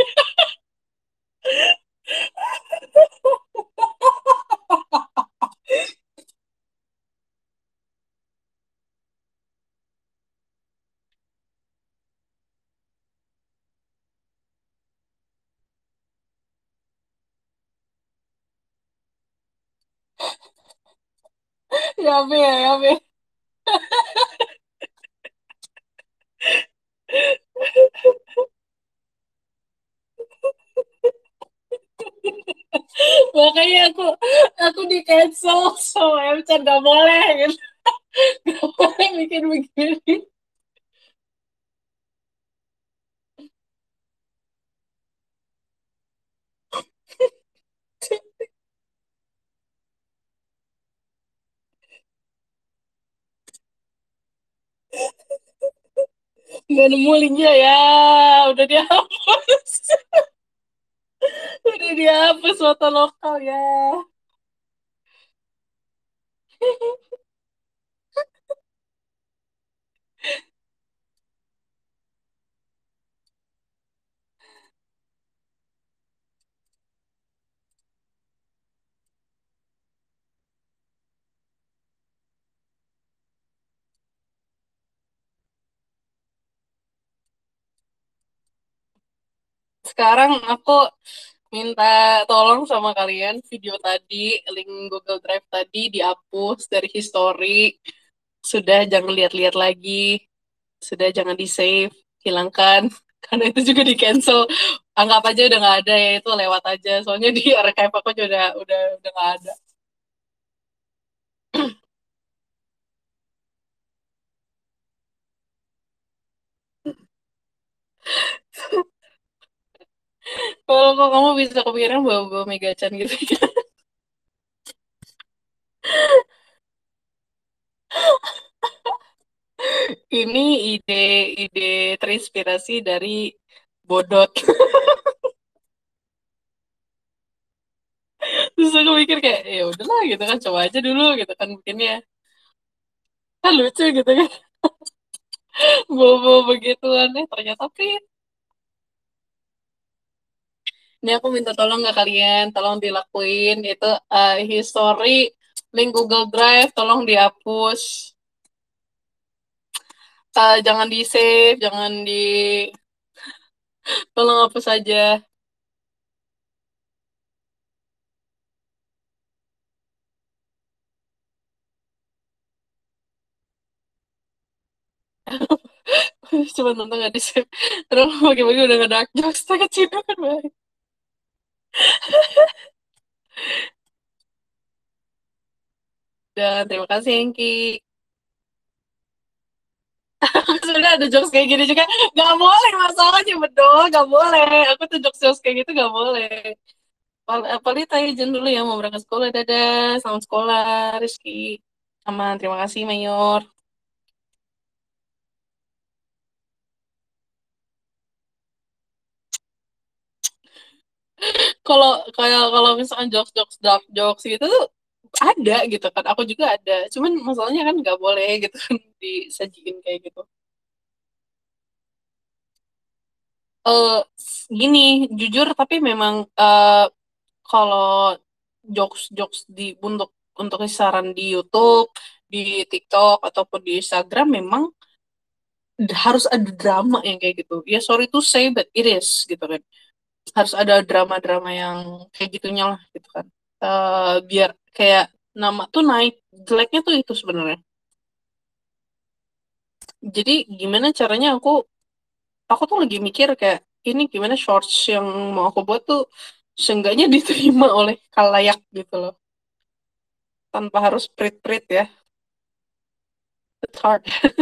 Ya, be, ya, be. Makanya aku aku di cancel sama Emchan gak boleh gitu. Gak boleh bikin begini. Gak nemu linknya ya. Udah dihapus. Udah dihapus foto lokal ya. Sekarang aku minta tolong sama kalian video tadi, link Google Drive tadi dihapus dari history. Sudah jangan lihat-lihat lagi. Sudah jangan di-save, hilangkan. Karena itu juga di-cancel. Anggap aja udah nggak ada ya, itu lewat aja. Soalnya di archive aku juga udah udah udah nggak ada. Kalau kok kamu bisa kepikiran bawa-bawa Megachan gitu ya. Ini ide-ide terinspirasi dari Bodot. Terus aku mikir kayak, ya udahlah gitu kan, coba aja dulu gitu kan bikinnya. Kan lucu gitu kan, bawa-bawa begituan. Eh, ternyata Prit. Ini aku minta tolong nggak kalian, tolong dilakuin itu eh, history link Google Drive, tolong dihapus. Eh, jangan di save, jangan di, tolong hapus aja. Cuma nonton nggak di save. Terus pagi-pagi udah nggak dark jokes, tak kecil kan baik. Dan terima kasih Engki. Sebenarnya ada jokes kayak gini juga. Gak boleh masalahnya betul, gak boleh. Aku tuh jokes-jokes kayak gitu gak boleh. Pal- Apalagi tahu izin dulu ya mau berangkat sekolah. Dadah, selamat sekolah Rizky. Aman, terima kasih Mayor. Kalau kayak kalau misalkan jokes-jokes dark jokes gitu tuh ada gitu kan. Aku juga ada. Cuman masalahnya kan nggak boleh gitu kan disajiin kayak gitu. Eh gini, jujur tapi memang eh kalau jokes-jokes di untuk untuk saran di YouTube, di TikTok ataupun di Instagram memang harus ada drama yang kayak gitu. Ya sorry to say but it is gitu kan. Harus ada drama-drama yang kayak gitunya lah gitu kan. Eh biar kayak nama tuh naik, jeleknya tuh itu sebenarnya. Jadi gimana caranya aku aku tuh lagi mikir kayak ini gimana shorts yang mau aku buat tuh seenggaknya diterima oleh kalayak gitu loh, tanpa harus prit-prit ya. It's hard.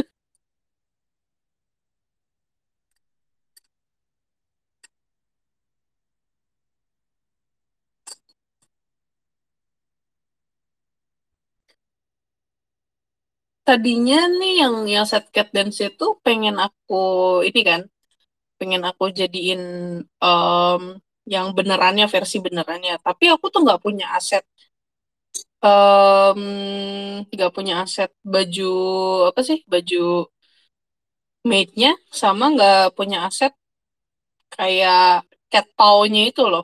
Tadinya nih yang yang set cat dance itu pengen aku ini kan, pengen aku jadiin em, yang benerannya versi benerannya. Tapi aku tuh nggak punya aset, em, nggak punya aset baju apa sih, baju made-nya, sama nggak punya aset kayak cat paw-nya itu loh.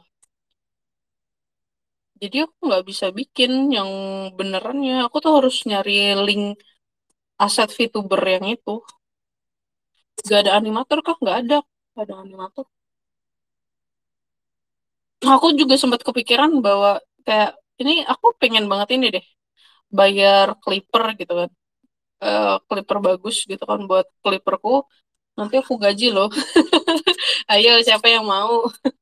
Jadi aku nggak bisa bikin yang benerannya. Aku tuh harus nyari link aset VTuber yang itu. Gak ada animator kah? Nggak ada. Nggak ada animator. Aku juga sempat kepikiran bahwa kayak ini aku pengen banget ini deh, bayar clipper gitu kan. Eh, clipper bagus gitu kan buat clipperku. Nanti aku gaji loh. Ayo siapa yang mau?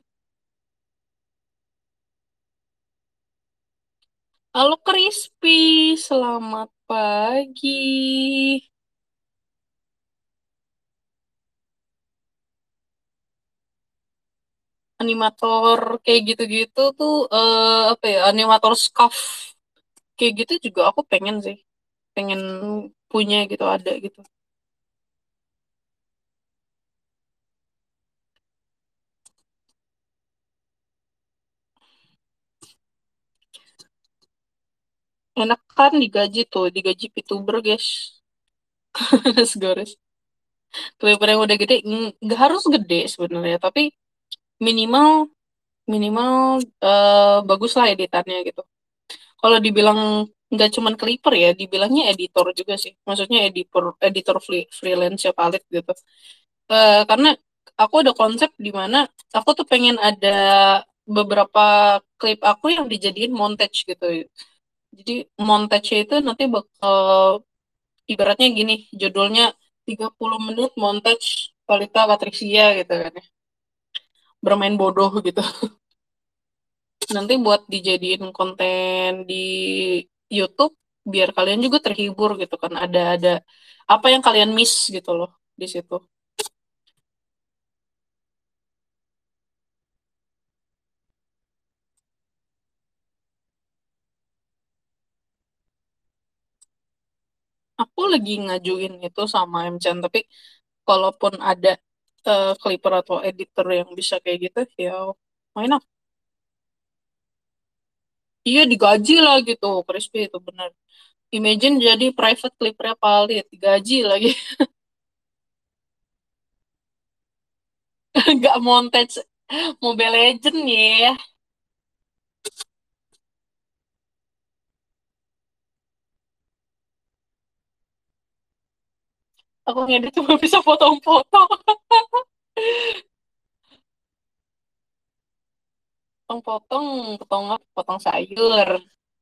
Halo Crispy, selamat pagi. Animator kayak gitu-gitu tuh eh, apa ya, animator scarf kayak gitu juga aku pengen sih, pengen punya gitu, ada gitu. Enak kan digaji tuh, digaji VTuber guys. Garis Clipper yang udah gede ng- nggak harus gede sebenarnya, tapi minimal minimal eh, bagus lah editannya gitu. Kalau dibilang nggak cuman Clipper ya, dibilangnya editor juga sih. Maksudnya editor editor free- freelance ya palit gitu. Eh, karena aku ada konsep di mana aku tuh pengen ada beberapa klip aku yang dijadiin montage gitu. Jadi montage itu nanti bakal ibaratnya gini, judulnya tiga puluh menit montage Valita Patricia gitu kan ya. Bermain bodoh gitu. Nanti buat dijadiin konten di YouTube biar kalian juga terhibur gitu kan. Ada ada apa yang kalian miss gitu loh di situ. Aku lagi ngajuin itu sama M Chan, tapi kalaupun ada eh, clipper atau editor yang bisa kayak gitu, ya main up. Iya digaji lah gitu, Crispy itu benar. Imagine jadi private clipper palit, digaji lagi. Nggak montage, Mobile Legend ya. Aku ngedit cuma bisa potong-potong. Potong-potong, potong apa? Potong sayur.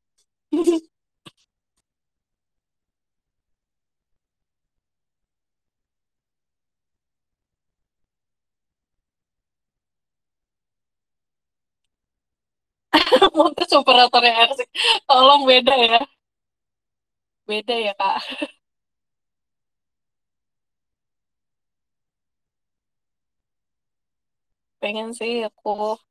Montage operatornya asik. Tolong beda ya. Beda ya, Kak. Pengen sih aku.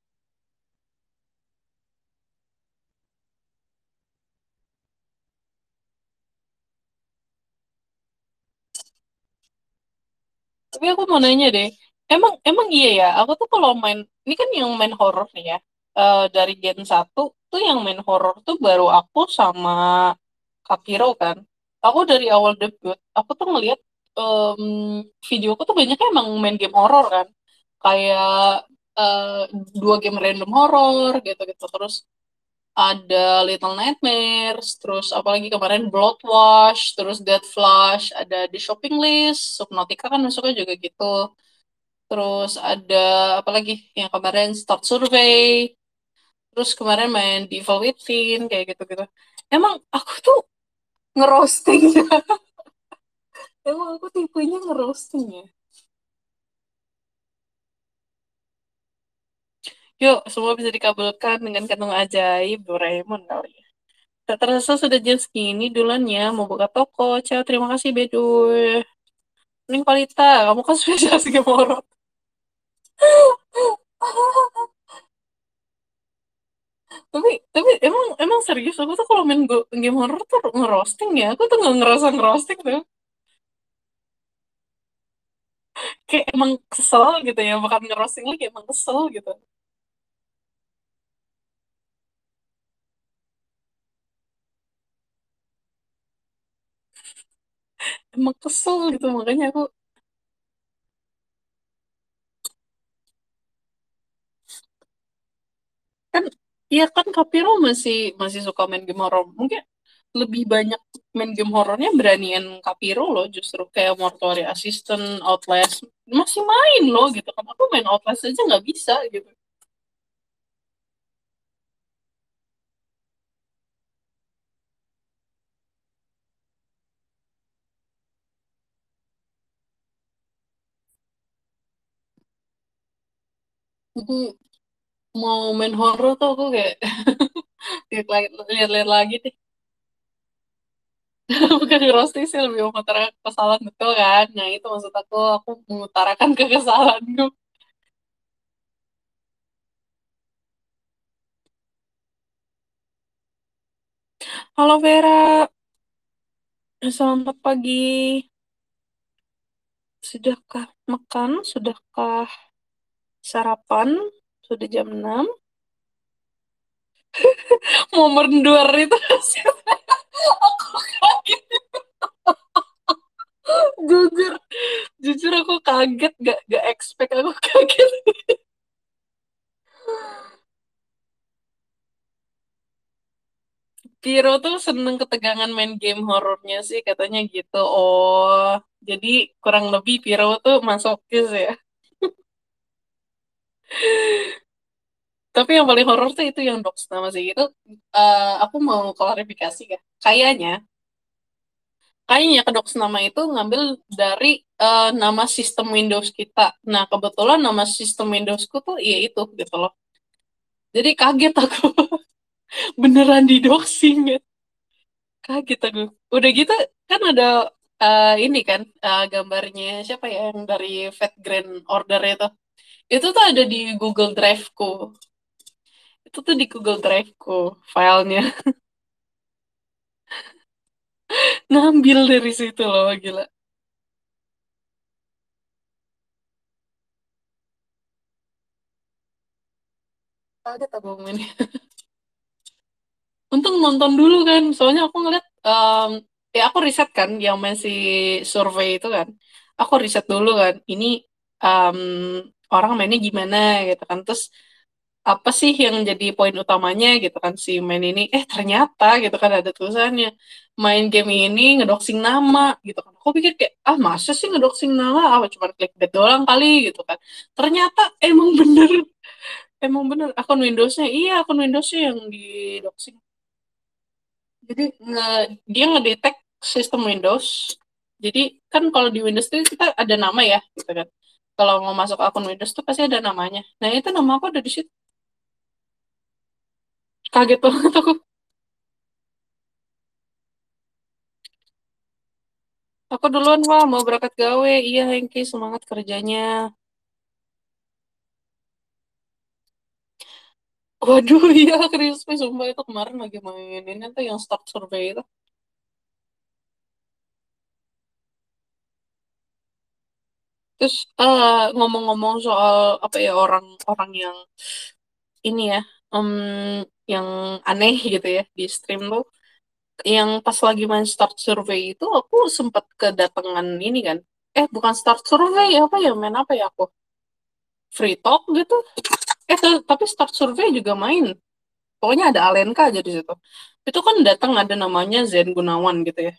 Tapi aku mau nanya deh. Emang emang iya ya, aku tuh kalau main ini kan yang main horror nih ya. Eh, dari Gen satu tuh yang main horror tuh baru aku sama Kak Hiro kan. Aku dari awal debut, aku tuh ngeliat em, videoku tuh banyaknya emang main game horror kan. Kayak eh, dua game random horror gitu-gitu. Terus ada Little Nightmares, terus apalagi kemarin Bloodwash, terus Dead Flash, ada di Shopping List, Subnautica kan masuknya juga gitu. Terus ada apalagi yang kemarin Start Survey, terus kemarin main Devil Within kayak gitu-gitu. Emang aku tuh ngerosting ya. Emang aku tipenya ngerosting ya. Yuk, semua bisa dikabulkan dengan kantong ajaib Doraemon kali ya. Tak terasa sudah jam segini duluan ya, mau buka toko. Ciao, terima kasih Bedoy. Mending Palita, kamu kan spesialis game horror. Tapi, tapi emang emang serius aku tuh kalau main go- game horror tuh ngerosting ya. Aku tuh nggak ngerasa ngerosting tuh. Kayak emang kesel gitu ya, bukan ngerosting lagi, emang kesel gitu. Emang kesel gitu, makanya aku kan, iya kan Kapiro masih masih suka main game horror. Mungkin lebih banyak main game horornya beranian Kapiro loh, justru kayak Mortuary Assistant, Outlast masih main loh gitu kan. Aku main Outlast aja nggak bisa gitu. Aku mau main horror tuh aku kayak lihat-lihat lagi deh. Bukan roasting sih, lebih mengutarakan kesalahan betul kan. Nah itu maksud aku, aku mengutarakan kekesalanku. Halo Vera, selamat pagi. Sudahkah makan? Sudahkah sarapan? Sudah jam enam. Mau menduar itu aku kaget. Jujur, jujur aku kaget. Gak, gak expect, aku kaget. Piro tuh seneng ketegangan main game horornya sih, katanya gitu. Oh, jadi kurang lebih Piro tuh masokis ya. Tapi yang paling horor tuh itu yang Dogs nama sih. Itu eh, aku mau klarifikasi ya. Kayaknya, kayaknya Dogs nama itu ngambil dari eh, nama sistem Windows kita. Nah, kebetulan nama sistem Windowsku tuh iya itu gitu loh. Jadi kaget aku. Beneran di doxing ya. Kaget aku. Udah gitu kan ada eh, ini kan eh, gambarnya siapa ya yang dari Fat Grand Order itu. Itu tuh ada di Google Drive-ku. Itu tuh di Google Drive-ku filenya. Ngambil dari situ loh, gila. Kaget aku ngomongin. Untung nonton dulu kan, soalnya aku ngeliat, em, ya aku riset kan, yang masih survei itu kan. Aku riset dulu kan, ini um, orang mainnya gimana gitu kan. Terus apa sih yang jadi poin utamanya gitu kan si main ini. Eh ternyata gitu kan ada tulisannya. Main game ini ngedoxing nama gitu kan. Aku pikir kayak, ah masa sih ngedoxing nama? Ah cuma clickbait doang kali gitu kan. Ternyata emang bener. Emang bener. Akun Windowsnya, iya akun Windowsnya yang di doxing. Jadi nge, dia ngedetek sistem Windows. Jadi kan kalau di Windows itu kita ada nama ya, gitu kan. Kalau mau masuk akun Windows tuh pasti ada namanya. Nah itu nama aku ada di situ. Kaget banget aku. Aku duluan wah mau berangkat gawe. Iya Hengki semangat kerjanya. Waduh iya Crispy sumpah itu kemarin lagi mainin itu yang stock survey itu. Terus eh, ngomong-ngomong soal apa ya orang-orang yang ini ya, em, yang aneh gitu ya di stream tuh. Yang pas lagi main start survey itu aku sempat kedatangan ini kan. Eh bukan start survey apa ya main apa ya aku? Free talk gitu. Eh t- tapi start survey juga main. Pokoknya ada Alenka aja di situ. Itu kan datang ada namanya Zen Gunawan gitu ya.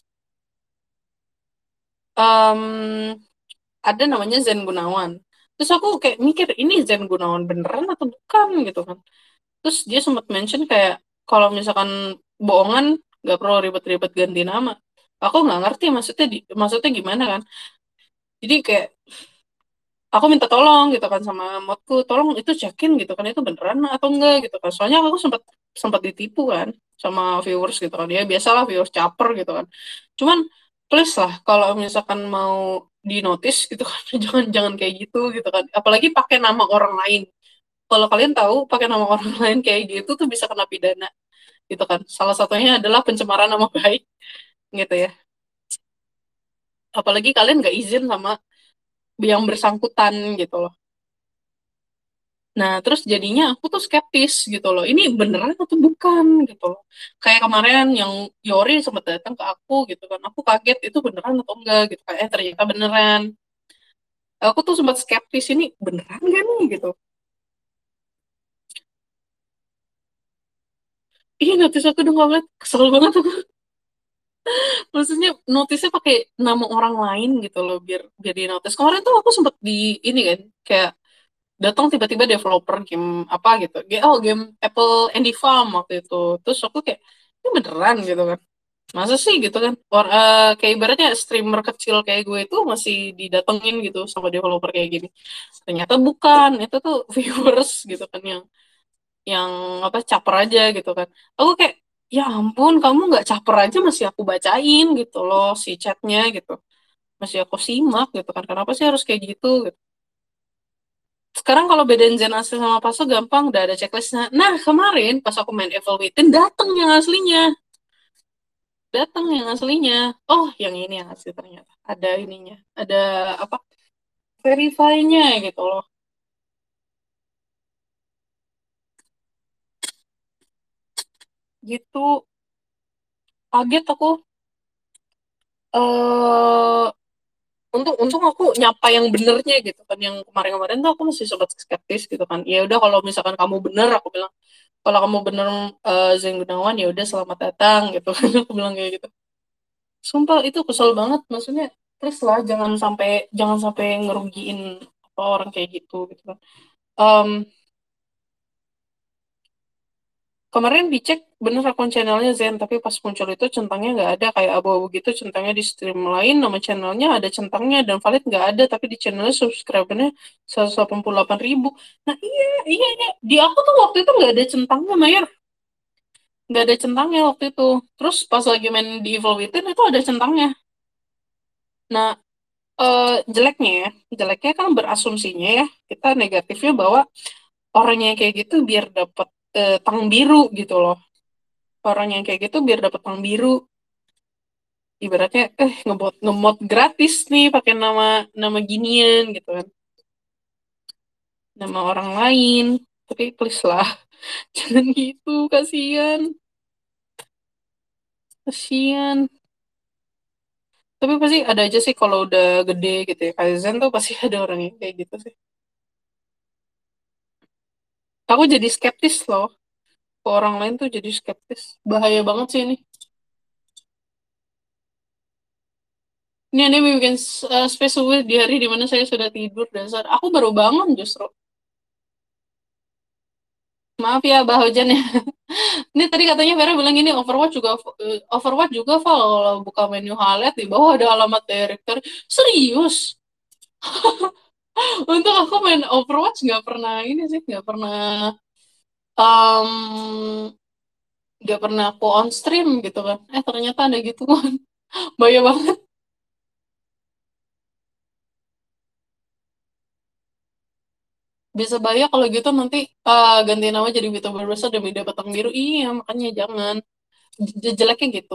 Em, ada namanya Zen Gunawan. Terus aku kayak mikir ini Zen Gunawan beneran atau bukan gitu kan. Terus dia sempat mention kayak kalau misalkan bohongan nggak perlu ribet-ribet ganti nama. Aku nggak ngerti maksudnya di, maksudnya gimana kan. Jadi kayak aku minta tolong gitu kan sama modku, tolong itu cekin gitu kan itu beneran atau enggak gitu kan. Soalnya aku sempat sempat ditipu kan sama viewers gitu kan. Ya biasalah viewers caper gitu kan. Cuman please lah kalau misalkan mau di notice gitu kan jangan jangan kayak gitu gitu kan. Apalagi pakai nama orang lain. Kalau kalian tahu pakai nama orang lain kayak gitu tuh bisa kena pidana gitu kan. Salah satunya adalah pencemaran nama baik gitu ya. Apalagi kalian nggak izin sama yang bersangkutan gitu loh. Nah, terus jadinya aku tuh skeptis gitu loh. Ini beneran atau bukan gitu loh. Kayak kemarin yang Yori sempat datang ke aku gitu kan. Aku kaget itu beneran atau enggak gitu kan. Eh ternyata beneran. Aku tuh sempat skeptis ini beneran gak nih gitu. Iya notis aku udah nggak ngeliat. Kesel banget aku. Maksudnya notisnya pakai nama orang lain gitu loh biar biar di notis. Kemarin tuh aku sempat di ini kan kayak datang tiba-tiba developer game apa gitu. Ge- Oh game Apple Andy Farm waktu itu. Terus aku kayak ini beneran gitu kan. Masa sih gitu kan? Or, eh, kayak ibaratnya streamer kecil kayak gue itu masih didatengin gitu sama developer kayak gini. Ternyata bukan, itu tuh viewers gitu kan yang yang apa caper aja gitu kan. Aku kayak ya ampun, kamu nggak caper aja masih aku bacain gitu loh si chatnya gitu. Masih aku simak gitu kan. Kenapa sih harus kayak gitu? Gitu. Sekarang kalau bedain Zen asli sama Paso gampang, udah ada checklistnya. Nah kemarin pas aku main Evil Within datang yang aslinya. Datang yang aslinya. Oh, yang ini yang asli ternyata. Ada ininya. Ada apa? Verify-nya gitu loh. Gitu. Kaget aku. eh untung untung aku nyapa yang benernya gitu kan. Yang kemarin-kemarin tuh aku masih sempat skeptis gitu kan. Ya udah kalau misalkan kamu bener aku bilang kalau kamu bener uh, Zeng Gunawan ya udah selamat datang gitu kan. Aku bilang kayak gitu. Sumpah itu kesel banget. Maksudnya please lah jangan sampai jangan sampai ngerugiin apa orang kayak gitu gitu kan. Em, Kemarin dicek bener akun channelnya Zen, tapi pas muncul itu centangnya nggak ada kayak abu-abu gitu. Centangnya di stream lain, nama channelnya ada centangnya dan valid nggak ada, tapi di channelnya subscribernya seratus delapan puluh delapan ribu. Nah iya, iya, iya. Di aku tuh waktu itu nggak ada centangnya, Mayer. Nggak ada centangnya waktu itu. Terus pas lagi main di Evil Within itu ada centangnya. Nah, eh, jeleknya ya, jeleknya kan berasumsinya ya, kita negatifnya bahwa orangnya kayak gitu biar dapat eh, tang biru gitu loh. Orang yang kayak gitu biar dapat tang biru ibaratnya eh ngebot ngemod gratis nih pakai nama nama ginian gitu kan nama orang lain tapi please lah jangan gitu kasihan kasihan Tapi pasti ada aja sih kalau udah gede gitu ya. Kayak Zen tuh pasti ada orang yang kayak gitu sih. Aku jadi skeptis loh. Ke orang lain tuh jadi skeptis. Bahaya banget sih ini. Ini aneh bikin uh, space away di hari dimana saya sudah tidur dasar. Aku baru bangun justru. Maaf ya, Bah Hujan ya. Ini tadi katanya Vera bilang ini Overwatch juga eh, Overwatch juga Val kalau buka menu highlight di bawah ada alamat directory. Serius? Untuk aku main Overwatch nggak pernah ini sih, nggak pernah um, nggak pernah aku on stream gitu kan. Eh ternyata ada gitu kan. Bahaya banget. Bisa bahaya kalau gitu nanti uh, ganti nama jadi Vito Barbarossa demi dapat tang biru. Iya, makanya jangan. J- Jeleknya gitu.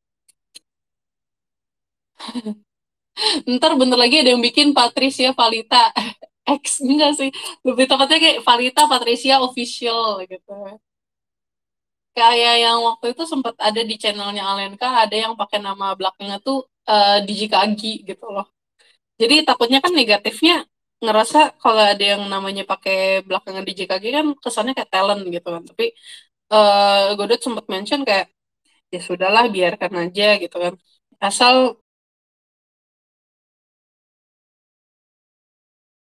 Ntar bentar lagi ada yang bikin Patricia Valita X. Enggak sih. Lebih tepatnya kayak Valita Patricia Official gitu. Kayak yang waktu itu sempat ada di channelnya Alenka, ada yang pakai nama belakangnya tuh uh, Dijikagi gitu loh. Jadi takutnya kan negatifnya ngerasa kalau ada yang namanya pakai belakangnya Dijikagi kan kesannya kayak talent gitu kan. Tapi uh, Godot sempat mention kayak ya sudahlah biarkan aja gitu kan. Asal